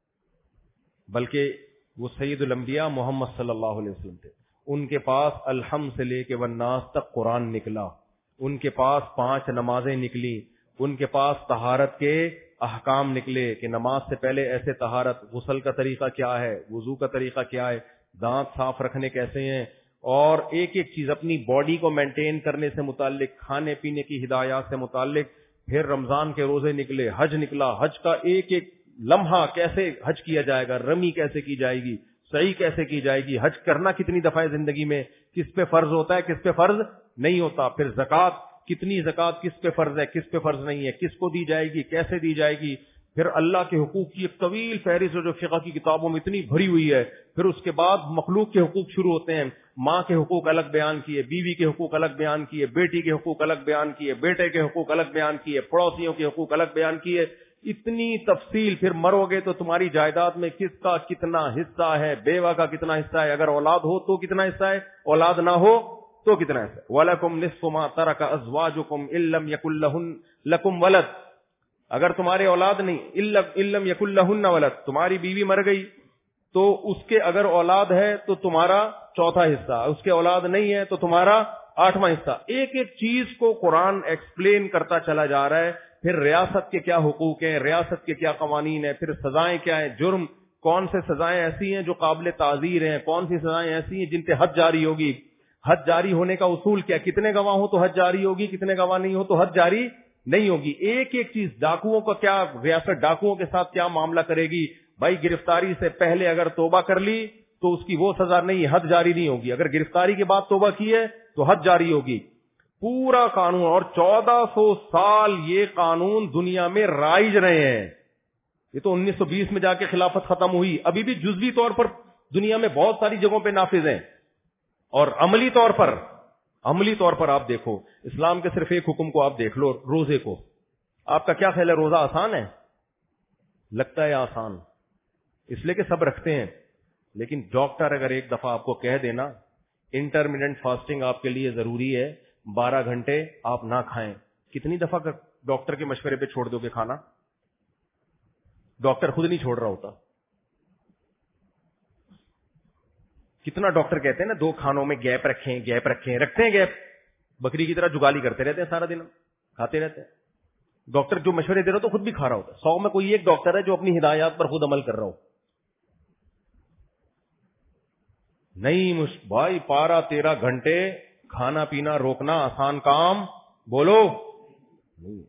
بلکہ وہ سید الانبیاء محمد صلی اللہ علیہ وسلم تھے. ان کے پاس الحمد سے لے کے والناس تک قرآن نکلا، ان کے پاس پانچ نمازیں نکلی، ان کے پاس طہارت کے احکام نکلے کہ نماز سے پہلے ایسے طہارت، غسل کا طریقہ کیا ہے، وضو کا طریقہ کیا ہے، دانت صاف رکھنے کیسے ہیں، اور ایک ایک چیز اپنی باڈی کو مینٹین کرنے سے متعلق، کھانے پینے کی ہدایات سے متعلق. پھر رمضان کے روزے نکلے، حج نکلا، حج کا ایک ایک لمحہ کیسے حج کیا جائے گا، رمی کیسے کی جائے گی، صحیح کیسے کی جائے گی، حج کرنا کتنی دفعہ زندگی میں، کس پہ فرض ہوتا ہے، کس پہ فرض نہیں ہوتا. پھر زکوٰۃ، کتنی زکوٰۃ کس پہ فرض ہے، کس پہ فرض نہیں ہے، کس کو دی جائے گی، کیسے دی جائے گی. پھر اللہ کے حقوق کی ایک طویل فہرست جو فقہ کی کتابوں میں اتنی بھری ہوئی ہے. پھر اس کے بعد مخلوق کے حقوق شروع ہوتے ہیں. ماں کے حقوق الگ بیان کیے، بیوی کے حقوق الگ بیان کیے، بیٹی کے حقوق الگ بیان کیے، بیٹے کے حقوق الگ بیان کیے، پڑوسیوں کے حقوق الگ بیان کیے. اتنی تفصیل. پھر مرو گے تو تمہاری جائیداد میں کس کا کتنا حصہ ہے، بیوہ کا کتنا حصہ ہے، اگر اولاد ہو تو کتنا حصہ ہے، اولاد نہ ہو تو کتنا حصہ ہے. وَلَكُمْ نِصْفُ مَا تَرَكَ أَزْوَاجُكُمْ إِن لَّمْ يَكُن لَّهُنَّ لَكُمْ وَلَدٌ. اگر تمہارے اولاد نہیں، إِن لَّمْ يَكُن لَّهُنَّ وَلَدٌ، تمہاری بیوی مر گئی تو اس کے اگر اولاد ہے تو تمہارا چوتھا حصہ، اس کے اولاد نہیں ہے تو تمہارا آٹھواں حصہ. ایک ایک چیز کو قرآن ایکسپلین کرتا چلا جا رہا ہے. پھر ریاست کے کیا حقوق ہیں، ریاست کے کیا قوانین ہیں، پھر سزائیں کیا ہیں، جرم کون سے سزائیں ایسی ہیں جو قابل تعزیر ہیں، کون سی سزائیں ایسی ہیں جن پہ حد جاری ہوگی. حد جاری ہونے کا اصول کیا، کتنے گواہ ہو تو حد جاری ہوگی، کتنے گواہ نہیں ہو تو حد جاری نہیں ہوگی. ایک ایک چیز. ڈاکوؤں کا کیا، ریاست ڈاکوؤں کے ساتھ کیا معاملہ کرے گی. بھائی گرفتاری سے پہلے اگر توبہ کر لی تو اس کی وہ سزا نہیں، حد جاری نہیں ہوگی. اگر گرفتاری کے بعد توبہ کی ہے تو حد جاری ہوگی. پورا قانون. اور چودہ سو سال یہ قانون دنیا میں رائج رہے ہیں. یہ تو انیس سو بیس میں جا کے خلافت ختم ہوئی، ابھی بھی جزوی طور پر دنیا میں بہت ساری جگہوں پہ نافذ ہیں. اور عملی طور پر عملی طور پر آپ دیکھو، اسلام کے صرف ایک حکم کو آپ دیکھ لو، روزے کو. آپ کا کیا خیال ہے، روزہ آسان ہے؟ لگتا ہے آسان، اس لیے کہ سب رکھتے ہیں. لیکن ڈاکٹر اگر ایک دفعہ آپ کو کہہ دینا انٹرمیڈنٹ فاسٹنگ آپ کے لیے ضروری ہے، بارہ گھنٹے آپ نہ کھائیں، کتنی دفعہ ڈاکٹر کے مشورے پہ چھوڑ دو گے کھانا؟ ڈاکٹر خود نہیں چھوڑ رہا ہوتا. کتنا ڈاکٹر کہتے ہیں نا دو کھانوں میں گیپ رکھیں گیپ رکھیں رکھتے ہیں گیپ. بکری کی طرح جگالی کرتے رہتے ہیں، سارا دن کھاتے رہتے ہیں. ڈاکٹر جو مشورے دے رہا ہو تو خود بھی کھا رہا ہوتا ہے. سو میں کوئی ایک ڈاکٹر ہے جو اپنی ہدایات پر خود عمل کر رہا ہو. نہیں بھائی، پارہ تیرہ گھنٹے کھانا پینا روکنا آسان کام بولو نہیں.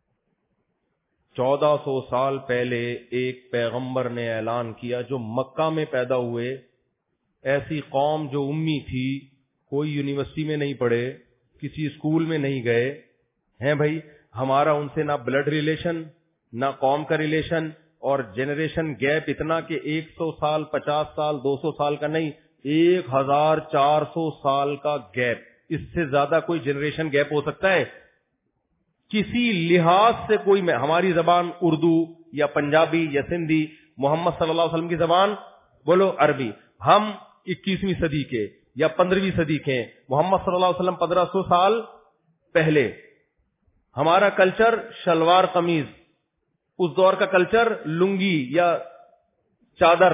چودہ سو سال پہلے ایک پیغمبر نے اعلان کیا جو مکہ میں پیدا ہوئے، ایسی قوم جو امی تھی، کوئی یونیورسٹی میں نہیں پڑھے، کسی اسکول میں نہیں گئے ہیں. بھائی ہمارا ان سے نہ بلڈ ریلیشن، نہ قوم کا ریلیشن، اور جنریشن گیپ اتنا کہ ایک سو سال، پچاس سال، دو سو سال کا نہیں، ایک ہزار چار سو سال کا گیپ. اس سے زیادہ کوئی جنریشن گیپ ہو سکتا ہے؟ کسی لحاظ سے کوئی میں ہماری زبان اردو یا پنجابی یا سندھی، محمد صلی اللہ علیہ وسلم کی زبان بولو عربی. ہم اکیسویں صدی کے یا پندرہویں صدی کے، محمد صلی اللہ علیہ وسلم پندرہ سو سال پہلے. ہمارا کلچر شلوار قمیض، اس دور کا کلچر لنگی یا چادر.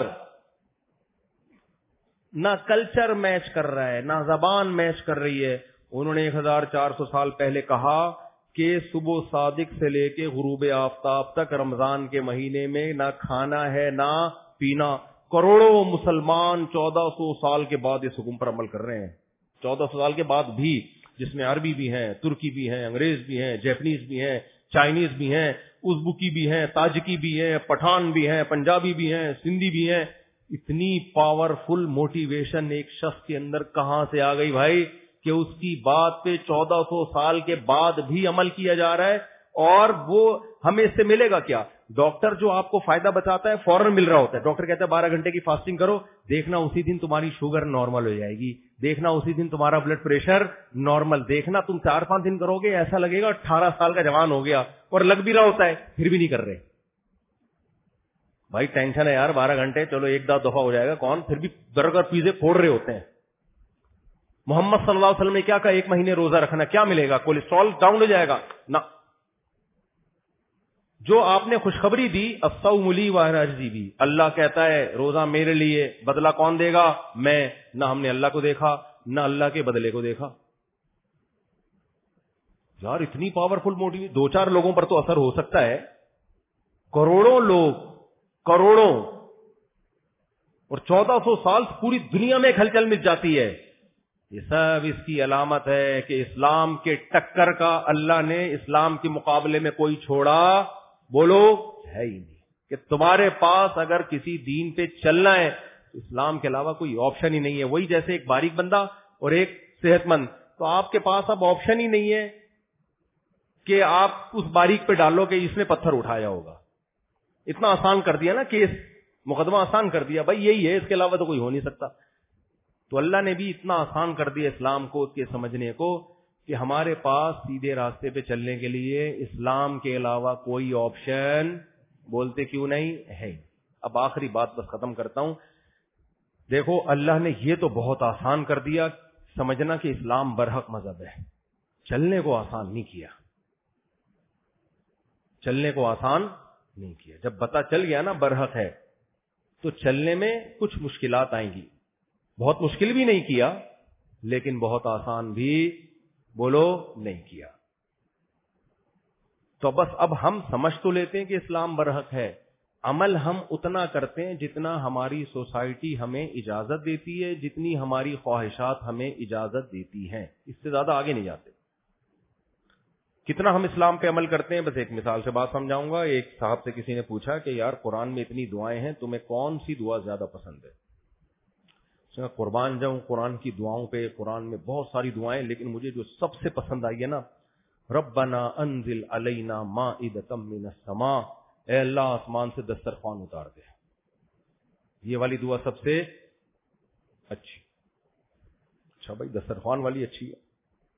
نہ کلچر میچ کر رہا ہے، نہ زبان میچ کر رہی ہے. انہوں نے ایک ہزار چار سو سال پہلے کہا کہ صبح صادق سے لے کے غروب آفتاب تک رمضان کے مہینے میں نہ کھانا ہے نہ پینا. کروڑوں مسلمان چودہ سو سال کے بعد اس حکم پر عمل کر رہے ہیں. چودہ سو سال کے بعد بھی، جس میں عربی بھی ہیں، ترکی بھی ہیں، انگریز بھی ہیں، جیپنیز بھی ہیں، چائنیز بھی ہیں، ازبکی بھی ہیں، تاجکی بھی ہیں، پٹھان بھی ہیں، پنجابی بھی ہیں، سندھی بھی ہیں. اتنی پاورفل موٹیویشن ایک شخص کے اندر کہاں سے آ گئی بھائی کہ اس کی بات پہ چودہ سو سال کے بعد بھی عمل کیا جا رہا ہے. اور وہ ہمیں اس سے ملے گا کیا؟ ڈاکٹر جو آپ کو فائدہ بتاتا ہے فوراً مل رہا ہوتا ہے. ڈاکٹر کہتا ہے بارہ گھنٹے کی فاسٹنگ کرو, دیکھنا اسی دن تمہاری شوگر نارمل ہو جائے گی, دیکھنا اسی دن تمہارا بلڈ پریشر نارمل, دیکھنا تم چار پانچ دن کرو گے ایسا لگے گا اٹھارہ سال کا جوان ہو گیا, اور لگ بھی رہا ہوتا ہے پھر بھی نہیں کر رہے. بھائی ٹینشن ہے یار, بارہ گھنٹے چلو ایک دو دفعہ ہو جائے گا, کون پھر بھی برگر پیزے پھوڑ رہے ہوتے ہیں. محمد صلی اللہ علیہ وسلم نے کیا کہا, ایک مہینے روزہ رکھنا, کیا ملے گا؟ کولیسٹرول ڈاؤن ہو جائے گا نہ. جو آپ نے خوشخبری دی الصوم لی وانا اجزی بھی, اللہ کہتا ہے روزہ میرے لیے, بدلہ کون دے گا؟ میں. نہ ہم نے اللہ کو دیکھا نہ اللہ کے بدلے کو دیکھا. یار اتنی پاورفل موٹیویشن, دو چار لوگوں پر تو اثر ہو سکتا ہے, کروڑوں لوگ, کروڑوں, اور چودہ سو سال پوری دنیا میں ہلچل مچ جاتی ہے. یہ سب اس کی علامت ہے کہ اسلام کے ٹکر کا اللہ نے اسلام کے مقابلے میں کوئی چھوڑا بولو ہے ہی نہیں. کہ تمہارے پاس اگر کسی دین پہ چلنا ہے تو اسلام کے علاوہ کوئی آپشن ہی نہیں ہے. وہی جیسے ایک باریک بندہ اور ایک صحت مند, تو آپ کے پاس اب آپشن ہی نہیں ہے کہ آپ اس باریک پہ ڈالو کہ اس نے پتھر اٹھایا ہوگا. اتنا آسان کر دیا نا کیس, مقدمہ آسان کر دیا, بھائی یہی ہے, اس کے علاوہ تو کوئی ہو نہیں سکتا. تو اللہ نے بھی اتنا آسان کر دیا اسلام کو, اس کے سمجھنے کو, کہ ہمارے پاس سیدھے راستے پہ چلنے کے لیے اسلام کے علاوہ کوئی آپشن بولتے کیوں نہیں ہے. اب آخری بات بس ختم کرتا ہوں. دیکھو اللہ نے یہ تو بہت آسان کر دیا, سمجھنا کہ اسلام برحق مذہب ہے, چلنے کو آسان نہیں کیا, چلنے کو آسان نہیں کیا. جب پتہ چل گیا نا برحق ہے تو چلنے میں کچھ مشکلات آئیں گی. بہت مشکل بھی نہیں کیا لیکن بہت آسان بھی بولو نہیں کیا. تو بس اب ہم سمجھ تو لیتے ہیں کہ اسلام برحق ہے, عمل ہم اتنا کرتے ہیں جتنا ہماری سوسائٹی ہمیں اجازت دیتی ہے, جتنی ہماری خواہشات ہمیں اجازت دیتی ہیں, اس سے زیادہ آگے نہیں جاتے. کتنا ہم اسلام پہ عمل کرتے ہیں, بس ایک مثال سے بات سمجھاؤں گا. ایک صاحب سے کسی نے پوچھا کہ یار قرآن میں اتنی دعائیں ہیں, تمہیں کون سی دعا زیادہ پسند ہے؟ قربان جاؤں قرآن کی دعاؤں پہ, قرآن میں بہت ساری دعائیں, لیکن مجھے جو سب سے پسند آئی ہے نا, ربنا انزل علینا مائدۃ من السماء, اے اللہ آسمان سے دسترخوان اتار دے. یہ والی دعا سب سے اچھی. اچھا بھائی دسترخوان والی اچھی ہے.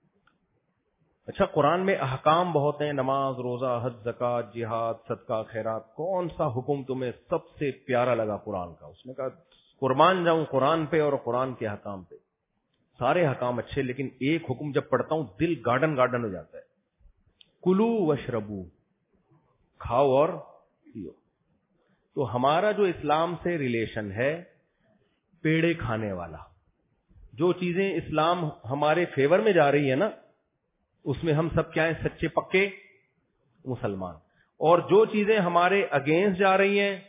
اچھا قرآن میں احکام بہت ہیں, نماز, روزہ, حج, زکوٰۃ, جہاد, صدقہ, خیرات, کون سا حکم تمہیں سب سے پیارا لگا قرآن کا؟ اس نے کہا قربان جاؤں قرآن پہ اور قرآن کے حکام پہ. سارے حکام اچھے, لیکن ایک حکم جب پڑھتا ہوں دل گارڈن گارڈن ہو جاتا ہے. کلو وشربو, کھاؤ اور پیو. تو ہمارا جو اسلام سے ریلیشن ہے پیڑے کھانے والا, جو چیزیں اسلام ہمارے فیور میں جا رہی ہے نا, اس میں ہم سب کیا ہیں, سچے پکے مسلمان. اور جو چیزیں ہمارے اگینسٹ جا رہی ہیں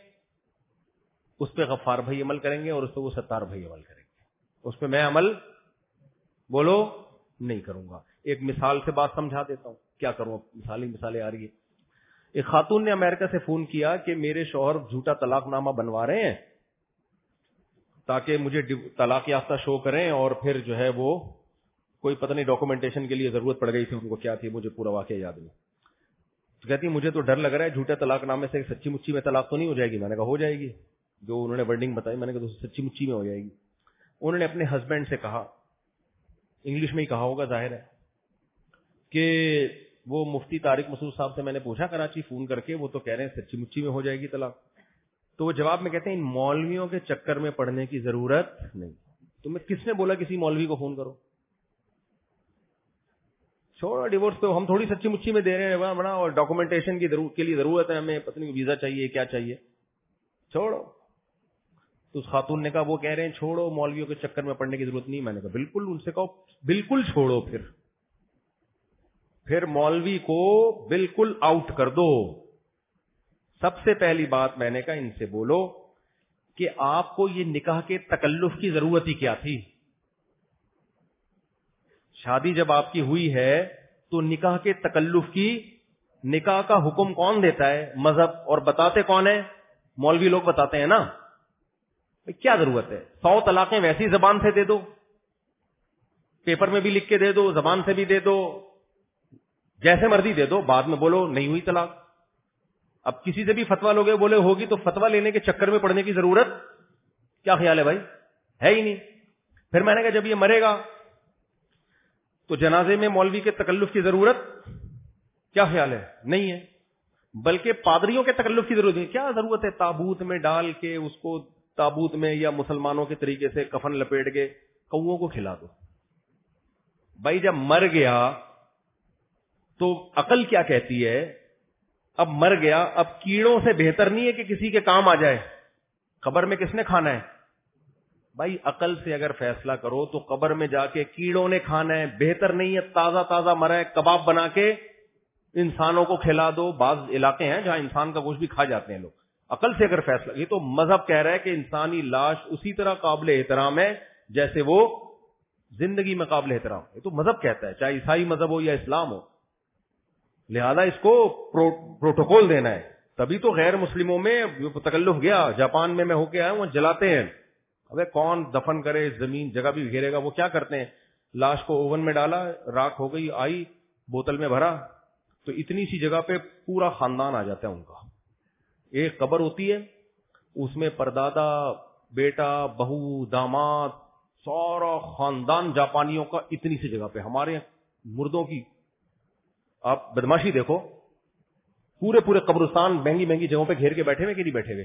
اس پہ غفار بھائی عمل کریں گے اور اس پہ وہ ستار بھائی عمل کریں گے, اس پہ میں عمل بولو نہیں کروں گا. ایک مثال سے بات سمجھا دیتا ہوں, کیا کروں, مثالی مثالیں آ رہی ہے. ایک خاتون نے امریکہ سے فون کیا کہ میرے شوہر جھوٹا طلاق نامہ بنوا رہے ہیں تاکہ مجھے طلاق یافتہ شو کریں, اور پھر جو ہے وہ کوئی پتہ نہیں ڈاکومنٹیشن کے لیے ضرورت پڑ گئی تھی ان کو, کیا تھی مجھے پورا واقعہ یاد نہیں. تو کہتی مجھے تو ڈر لگ رہا ہے جھوٹے طلاق نامے سے سچی مچی میں طلاق تو نہیں ہو جائے گی. میں نے کہا ہو جائے گی, جو انہوں نے ورڈنگ بتائی میں نے کہا سچی مچی میں ہو جائے گی. انہوں نے اپنے ہسبینڈ سے کہا, انگلش میں ہی کہا ہوگا ظاہر ہے, کہ وہ مفتی طارق مسعود صاحب سے میں نے پوچھا کراچی فون کر کے, وہ تو کہہ رہے ہیں سچی مچی میں ہو جائے گی طلاق. تو وہ جواب میں کہتے ہیں ان مولویوں کے چکر میں پڑنے کی ضرورت نہیں. تو میں کس نے بولا کسی مولوی کو فون کرو, چھوڑو ڈیورس تو ہم تھوڑی سچی مچی میں دے رہے ہیں بڑا, اور ڈاکومنٹیشن کی کے لیے ضرورت ہے ہمیں, پتہ نہیں ویزا چاہیے کیا چاہیے, چھوڑو. تو اس خاتون نے کہا وہ کہہ رہے ہیں چھوڑو مولویوں کے چکر میں پڑنے کی ضرورت نہیں. میں نے کہا بالکل, ان سے کہو بالکل چھوڑو, پھر پھر مولوی کو بالکل آؤٹ کر دو. سب سے پہلی بات میں نے کہا ان سے بولو کہ آپ کو یہ نکاح کے تکلف کی ضرورت ہی کیا تھی؟ شادی جب آپ کی ہوئی ہے تو نکاح کے تکلف کی, نکاح کا حکم کون دیتا ہے؟ مذہب. اور بتاتے کون ہے؟ مولوی لوگ بتاتے ہیں نا. کیا ضرورت ہے؟ سو طلاقیں ویسی زبان سے دے دو, پیپر میں بھی لکھ کے دے دو, زبان سے بھی دے دو, جیسے مرضی دے دو, بعد میں بولو نہیں ہوئی طلاق. اب کسی سے بھی فتوا لوگے بولے ہوگی تو فتوا لینے کے چکر میں پڑنے کی ضرورت کیا خیال ہے بھائی؟ ہے ہی نہیں. پھر میں نے کہا جب یہ مرے گا تو جنازے میں مولوی کے تکلف کی ضرورت کیا خیال ہے؟ نہیں ہے. بلکہ پادریوں کے تکلف کی ضرورت ہے. کیا ضرورت ہے تابوت میں ڈال کے اس کو, تابوت میں یا مسلمانوں کے طریقے سے کفن لپیٹ کے کوؤں کو کھلا دو. بھائی جب مر گیا تو عقل کیا کہتی ہے؟ اب مر گیا, اب کیڑوں سے بہتر نہیں ہے کہ کسی کے کام آ جائے. قبر میں کس نے کھانا ہے بھائی؟ عقل سے اگر فیصلہ کرو تو قبر میں جا کے کیڑوں نے کھانا ہے. بہتر نہیں ہے تازہ تازہ مرا ہے کباب بنا کے انسانوں کو کھلا دو. بعض علاقے ہیں جہاں انسان کا گوشت بھی کھا جاتے ہیں لوگ. عقل سے اگر فیصلہ, یہ تو مذہب کہہ رہا ہے کہ انسانی لاش اسی طرح قابل احترام ہے جیسے وہ زندگی میں قابل احترام. یہ تو مذہب کہتا ہے, چاہے عیسائی مذہب ہو یا اسلام ہو. لہذا اس کو پروٹوکول دینا ہے. تبھی تو غیر مسلموں میں تکلف گیا. جاپان میں میں ہو کے آیا ہوں, جلاتے ہیں. ابے کون دفن کرے, زمین جگہ بھی گھیرے گا. وہ کیا کرتے ہیں, لاش کو اوون میں ڈالا, راکھ ہو گئی, آئی بوتل میں بھرا, تو اتنی سی جگہ پہ پورا خاندان آ جاتا ہے ان کا. ایک قبر ہوتی ہے, اس میں پردادا, بیٹا, بہو, داماد, سارا خاندان جاپانیوں کا اتنی سی جگہ پہ. ہمارے مردوں کی آپ بدماشی دیکھو, پورے پورے قبرستان مہنگی مہنگی جگہوں پہ گھیر کے بیٹھے ہوئے کہ نہیں بیٹھے ہوئے؟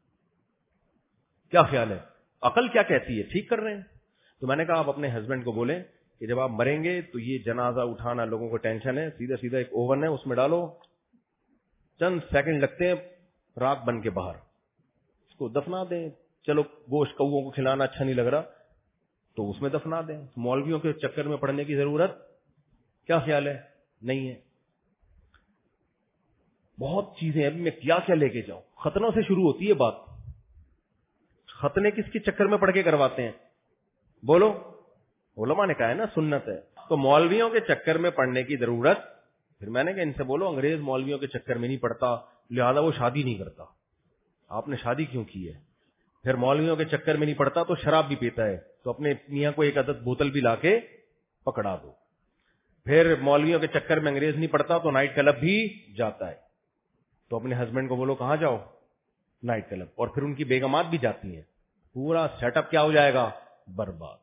کیا خیال ہے؟ عقل کیا کہتی ہے؟ ٹھیک کر رہے ہیں. تو میں نے کہا آپ اپنے ہسبینڈ کو بولیں کہ جب آپ مریں گے تو یہ جنازہ اٹھانا لوگوں کو ٹینشن ہے, سیدھا سیدھا ایک اوون ہے اس میں ڈالو, چند سیکنڈ لگتے ہیں, راکھ بن کے باہر, اس کو دفنا دیں. چلو گوشت کوؤں کو کھلانا اچھا نہیں لگ رہا تو اس میں دفنا دیں. مولویوں کے چکر میں پڑنے کی ضرورت کیا خیال ہے؟ نہیں ہے. بہت چیزیں ابھی میں کیا کیا لے کے جاؤں. ختنوں سے شروع ہوتی ہے بات. ختنے کس کے چکر میں پڑ کے کرواتے ہیں بولو؟ علماء نے کہا ہے نا سنت ہے. تو مولویوں کے چکر میں پڑنے کی ضرورت, پھر میں نے کہا ان سے بولو انگریز مولویوں کے چکر میں نہیں پڑتا, لہذا وہ شادی نہیں کرتا. آپ نے شادی کیوں کی ہے؟ پھر مولویوں کے چکر میں نہیں پڑتا تو شراب بھی پیتا ہے, تو اپنے میاں کو ایک عدد بوتل بھی لا کے پکڑا دو. پھر مولویوں کے چکر میں انگریز نہیں پڑتا تو نائٹ کلب بھی جاتا ہے, تو اپنے ہسبینڈ کو بولو کہاں جاؤ؟ Night club. اور پھر ان کی بیگمات بھی جاتی ہیں, پورا سیٹ اپ کیا ہو جائے گا؟ برباد.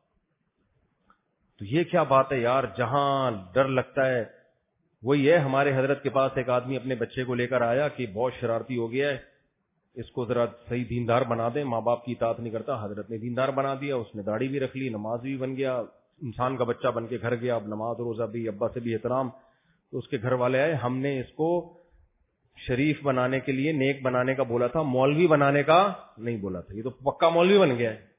تو یہ کیا بات ہے یار؟ جہاں ڈر لگتا ہے وہی ہے. ہمارے حضرت کے پاس ایک آدمی اپنے بچے کو لے کر آیا کہ بہت شرارتی ہو گیا ہے, اس کو ذرا صحیح دیندار بنا دیں, ماں باپ کی اطاعت نہیں کرتا. حضرت نے دیندار بنا دیا, اس نے داڑھی بھی رکھ لی, نماز بھی بن گیا, انسان کا بچہ بن کے گھر گیا. اب نماز روزہ بھی, ابا سے بھی احترام. تو اس کے گھر والے آئے, ہم نے اس کو شریف بنانے کے لیے نیک بنانے کا بولا تھا, مولوی بنانے کا نہیں بولا تھا. یہ تو پکا مولوی بن گیا ہے.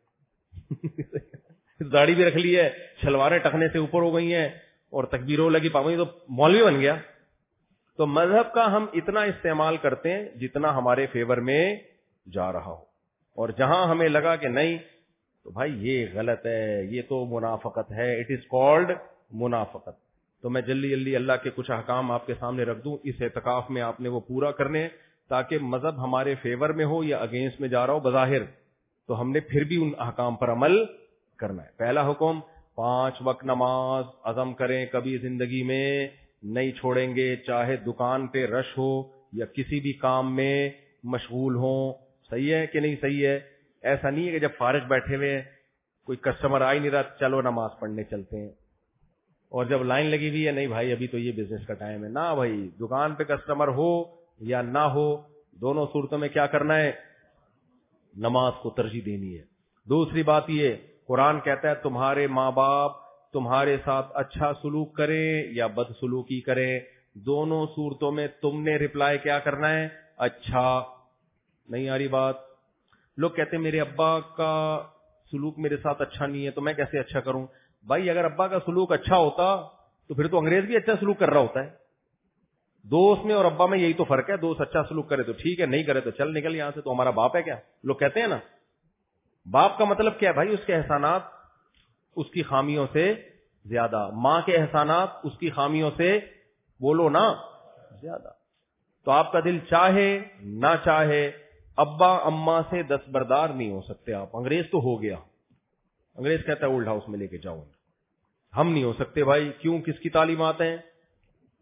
داڑھی بھی رکھ لی ہے, شلواریں ٹکنے سے اوپر ہو گئی ہیں اور تکبیروں لگی پا گئی, تو مولوی بن گیا. تو مذہب کا ہم اتنا استعمال کرتے ہیں جتنا ہمارے فیور میں جا رہا ہو, اور جہاں ہمیں لگا کہ نہیں تو بھائی یہ غلط ہے, یہ تو منافقت ہے, اٹ از کالڈ منافقت. تو میں جلدی جلدی اللہ کے کچھ احکام آپ کے سامنے رکھ دوں. اس اعتکاف میں آپ نے وہ پورا کرنے تاکہ مذہب ہمارے فیور میں ہو یا اگینسٹ میں جا رہا ہو بظاہر, تو ہم نے پھر بھی ان احکام پر عمل کرنا ہے. پہلا حکم, پانچ وقت نماز عزم کریں, کبھی زندگی میں نہیں چھوڑیں گے, چاہے دکان پہ رش ہو یا کسی بھی کام میں مشغول ہوں. صحیح ہے کہ نہیں صحیح ہے؟ ایسا نہیں ہے کہ جب فارغ بیٹھے ہوئے کوئی کسٹمر آ ہی نہیں رہا چلو نماز پڑھنے چلتے ہیں, اور جب لائن لگی ہوئی ہے نہیں بھائی ابھی تو یہ بزنس کا ٹائم ہے. نہ بھائی, دکان پہ کسٹمر ہو یا نہ ہو, دونوں صورتوں میں کیا کرنا ہے؟ نماز کو ترجیح دینی ہے. دوسری بات یہ, قرآن کہتا ہے تمہارے ماں باپ تمہارے ساتھ اچھا سلوک کریں یا بد سلوکی کریں, دونوں صورتوں میں تم نے رپلائی کیا کرنا ہے؟ اچھا. نہیں آ رہی بات؟ لوگ کہتے ہیں میرے ابا کا سلوک میرے ساتھ اچھا نہیں ہے تو میں کیسے اچھا کروں. بھائی اگر ابا کا سلوک اچھا ہوتا تو پھر تو انگریز بھی اچھا سلوک کر رہا ہوتا ہے. دوست میں اور ابا میں یہی تو فرق ہے, دوست اچھا سلوک کرے تو ٹھیک ہے, نہیں کرے تو چل نکل یہاں سے, تو ہمارا باپ ہے کیا؟ لوگ کہتے ہیں نا. باپ کا مطلب کیا ہے بھائی؟ اس کے احسانات اس کی خامیوں سے زیادہ, ماں کے احسانات اس کی خامیوں سے بولو نا زیادہ. تو آپ کا دل چاہے نہ چاہے ابا اماں سے دستبردار نہیں ہو سکتے آپ. انگریز تو ہو گیا, انگریز کہتا ہے اولڈ ہاؤس میں لے کے جاؤ, ہم نہیں ہو سکتے بھائی. کیوں؟ کس کی تعلیمات ہیں؟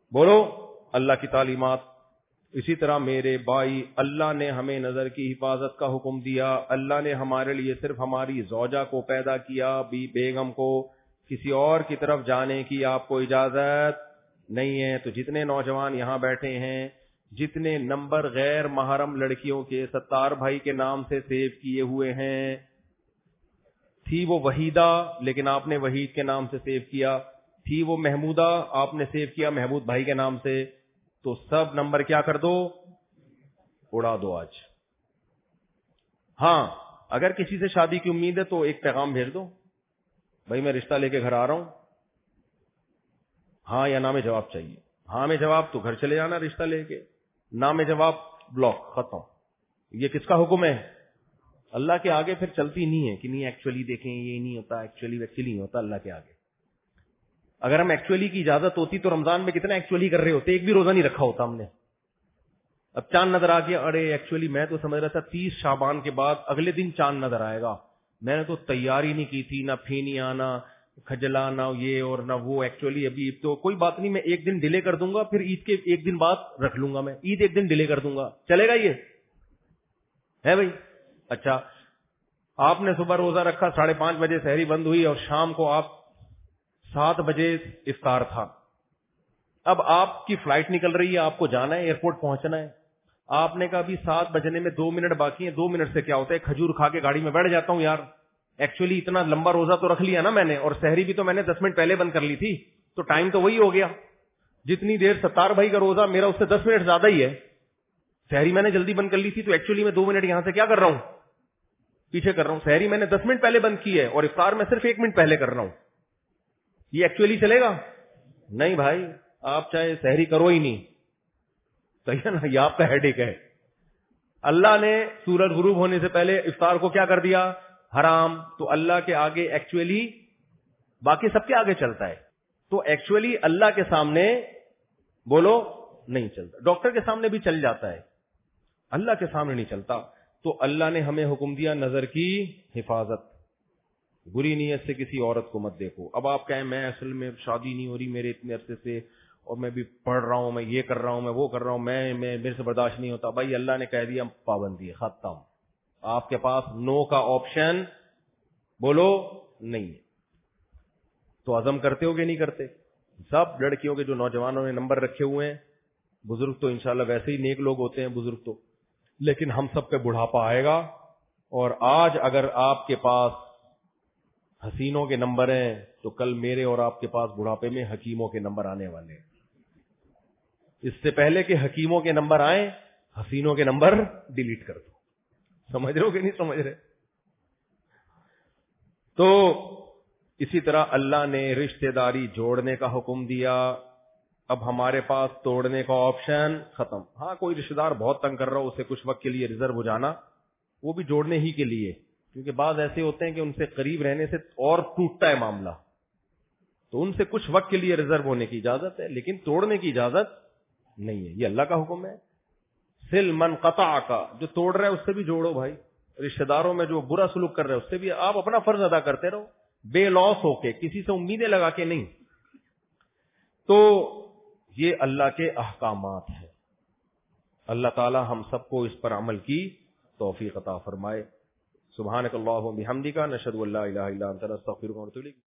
بولو اللہ کی تعلیمات. اسی طرح میرے بھائی اللہ نے ہمیں نظر کی حفاظت کا حکم دیا. اللہ نے ہمارے لیے صرف ہماری زوجہ کو پیدا کیا, بی بیگم کو. کسی اور کی طرف جانے کی آپ کو اجازت نہیں ہے. تو جتنے نوجوان یہاں بیٹھے ہیں, جتنے نمبر غیر محرم لڑکیوں کے ستار بھائی کے نام سے سیو کیے ہوئے ہیں, تھی وہ وحیدہ لیکن آپ نے وحید کے نام سے سیو کیا, تھی وہ محمودہ آپ نے سیو کیا محمود بھائی کے نام سے, تو سب نمبر کیا کر دو, اڑا دو آج. ہاں اگر کسی سے شادی کی امید ہے تو ایک پیغام بھیج دو, بھائی میں رشتہ لے کے گھر آ رہا ہوں, ہاں یا نہ میں جواب چاہیے. ہاں میں جواب تو گھر چلے جانا رشتہ لے کے, نہ میں جواب بلاک, ختم. یہ کس کا حکم ہے؟ اللہ کے آگے پھر چلتی نہیں ہے کہ نہیں ایکچولی دیکھیں یہ نہیں ہوتا, ایکچولی ایکچولی نہیں ہوتا اللہ کے آگے. اگر ہم ایکچولی کی اجازت ہوتی تو رمضان میں کتنا ایکچولی کر رہے ہوتے, ایک بھی روزہ نہیں رکھا ہوتا ہم نے. اب چاند نظر آ گیا, ارے ایکچولی میں تو سمجھ رہا تھا تیس شعبان کے بعد اگلے دن چاند نظر آئے گا, میں نے تو تیاری نہیں کی تھی, نہ پھینی آنا کھجلا نہ یہ اور نہ وہ, ایکچولی ابھی تو کوئی بات نہیں, میں ایک دن ڈیلے کر دوں گا, پھر عید کے ایک دن بعد رکھ لوں گا, میں عید ایک دن ڈیلے کر دوں گا, چلے گا یہ ہے بھائی؟ اچھا آپ نے صبح روزہ رکھا, ساڑھے پانچ بجے سحری بند ہوئی اور شام کو آپ سات بجے افطار تھا. اب آپ کی فلائٹ نکل رہی ہے, آپ کو جانا ہے ایئرپورٹ پہنچنا ہے. آپ نے کہا ابھی سات بجنے میں دو منٹ باقی ہیں, دو منٹ سے کیا ہوتا ہے کھجور کھا کے گاڑی میں بیٹھ جاتا ہوں یار, ایکچولی اتنا لمبا روزہ تو رکھ لیا نا میں نے, اور سحری بھی تو میں نے دس منٹ پہلے بند کر لی تھی, تو ٹائم تو وہی ہو گیا. جتنی دیر ستار بھائی کا روزہ میرا اس سے دس منٹ زیادہ ہی ہے. سحری میں نے جلدی بند کر لی تھی, تو ایکچولی میں دو منٹ یہاں سے کیا کر رہا ہوں, پیچھے کر رہا ہوں. سحری میں نے دس منٹ پہلے بند کی ہے اور افطار میں صرف ایک منٹ پہلے کر رہا ہوں. یہ ایکچولی چلے گا؟ نہیں بھائی, آپ چاہے سحری کرو ہی نہیں, صحیح ہے نا, یہ آپ کا ہیڈ ایک ہے. اللہ نے سورج غروب ہونے سے پہلے افطار کو کیا کر دیا, حرام. تو اللہ کے آگے ایکچولی باقی سب کے آگے چلتا ہے, تو ایکچولی اللہ کے سامنے بولو نہیں چلتا. ڈاکٹر کے سامنے بھی چل جاتا ہے, اللہ کے سامنے نہیں چلتا. تو اللہ نے ہمیں حکم دیا نظر کی حفاظت, بری نیت سے کسی عورت کو مت دیکھو. اب آپ کہیں میں اصل میں شادی نہیں ہو رہی میرے اتنے عرصے سے, اور میں بھی پڑھ رہا ہوں, میں یہ کر رہا ہوں, میں وہ کر رہا ہوں, میں میرے سے برداشت نہیں ہوتا. بھائی اللہ نے کہہ دیا پابندی ہے, ختم. آپ کے پاس نو کا آپشن بولو نہیں ہے. تو عزم کرتے ہو کہ نہیں کرتے؟ سب لڑکیوں کے جو نوجوانوں نے نمبر رکھے ہوئے ہیں, بزرگ تو انشاءاللہ ویسے ہی نیک لوگ ہوتے ہیں بزرگ تو, لیکن ہم سب پہ بڑھاپا آئے گا. اور آج اگر آپ کے پاس حسینوں کے نمبر ہیں تو کل میرے اور آپ کے پاس بڑھاپے میں حکیموں کے نمبر آنے والے ہیں. اس سے پہلے کہ حکیموں کے نمبر آئیں, حسینوں کے نمبر ڈیلیٹ کر دو. سمجھ رہے ہو کہ نہیں سمجھ رہے؟ تو اسی طرح اللہ نے رشتہ داری جوڑنے کا حکم دیا. اب ہمارے پاس توڑنے کا آپشن ختم. ہاں کوئی رشتہ دار بہت تنگ کر رہا ہو, اسے کچھ وقت کے لیے ریزرو ہو جانا, وہ بھی جوڑنے ہی کے لیے, کیونکہ بعض ایسے ہوتے ہیں کہ ان سے قریب رہنے سے اور ٹوٹتا ہے معاملہ, تو ان سے کچھ وقت کے لیے ریزرو ہونے کی اجازت ہے, لیکن توڑنے کی اجازت نہیں ہے. یہ اللہ کا حکم ہے. سل من قطع کا, جو توڑ رہا ہے اس سے بھی جوڑو بھائی. رشتہ داروں میں جو برا سلوک کر رہے ہیں اس سے بھی آپ اپنا فرض ادا کرتے رہو, بے لوس ہو کے, کسی سے امیدیں لگا کے نہیں. تو یہ اللہ کے احکامات ہیں. اللہ تعالی ہم سب کو اس پر عمل کی توفیق عطا فرمائے. سبحانک اللہم بحمدک نشہد ان لا الہ الا انت نستغفرک ونتوب الیک.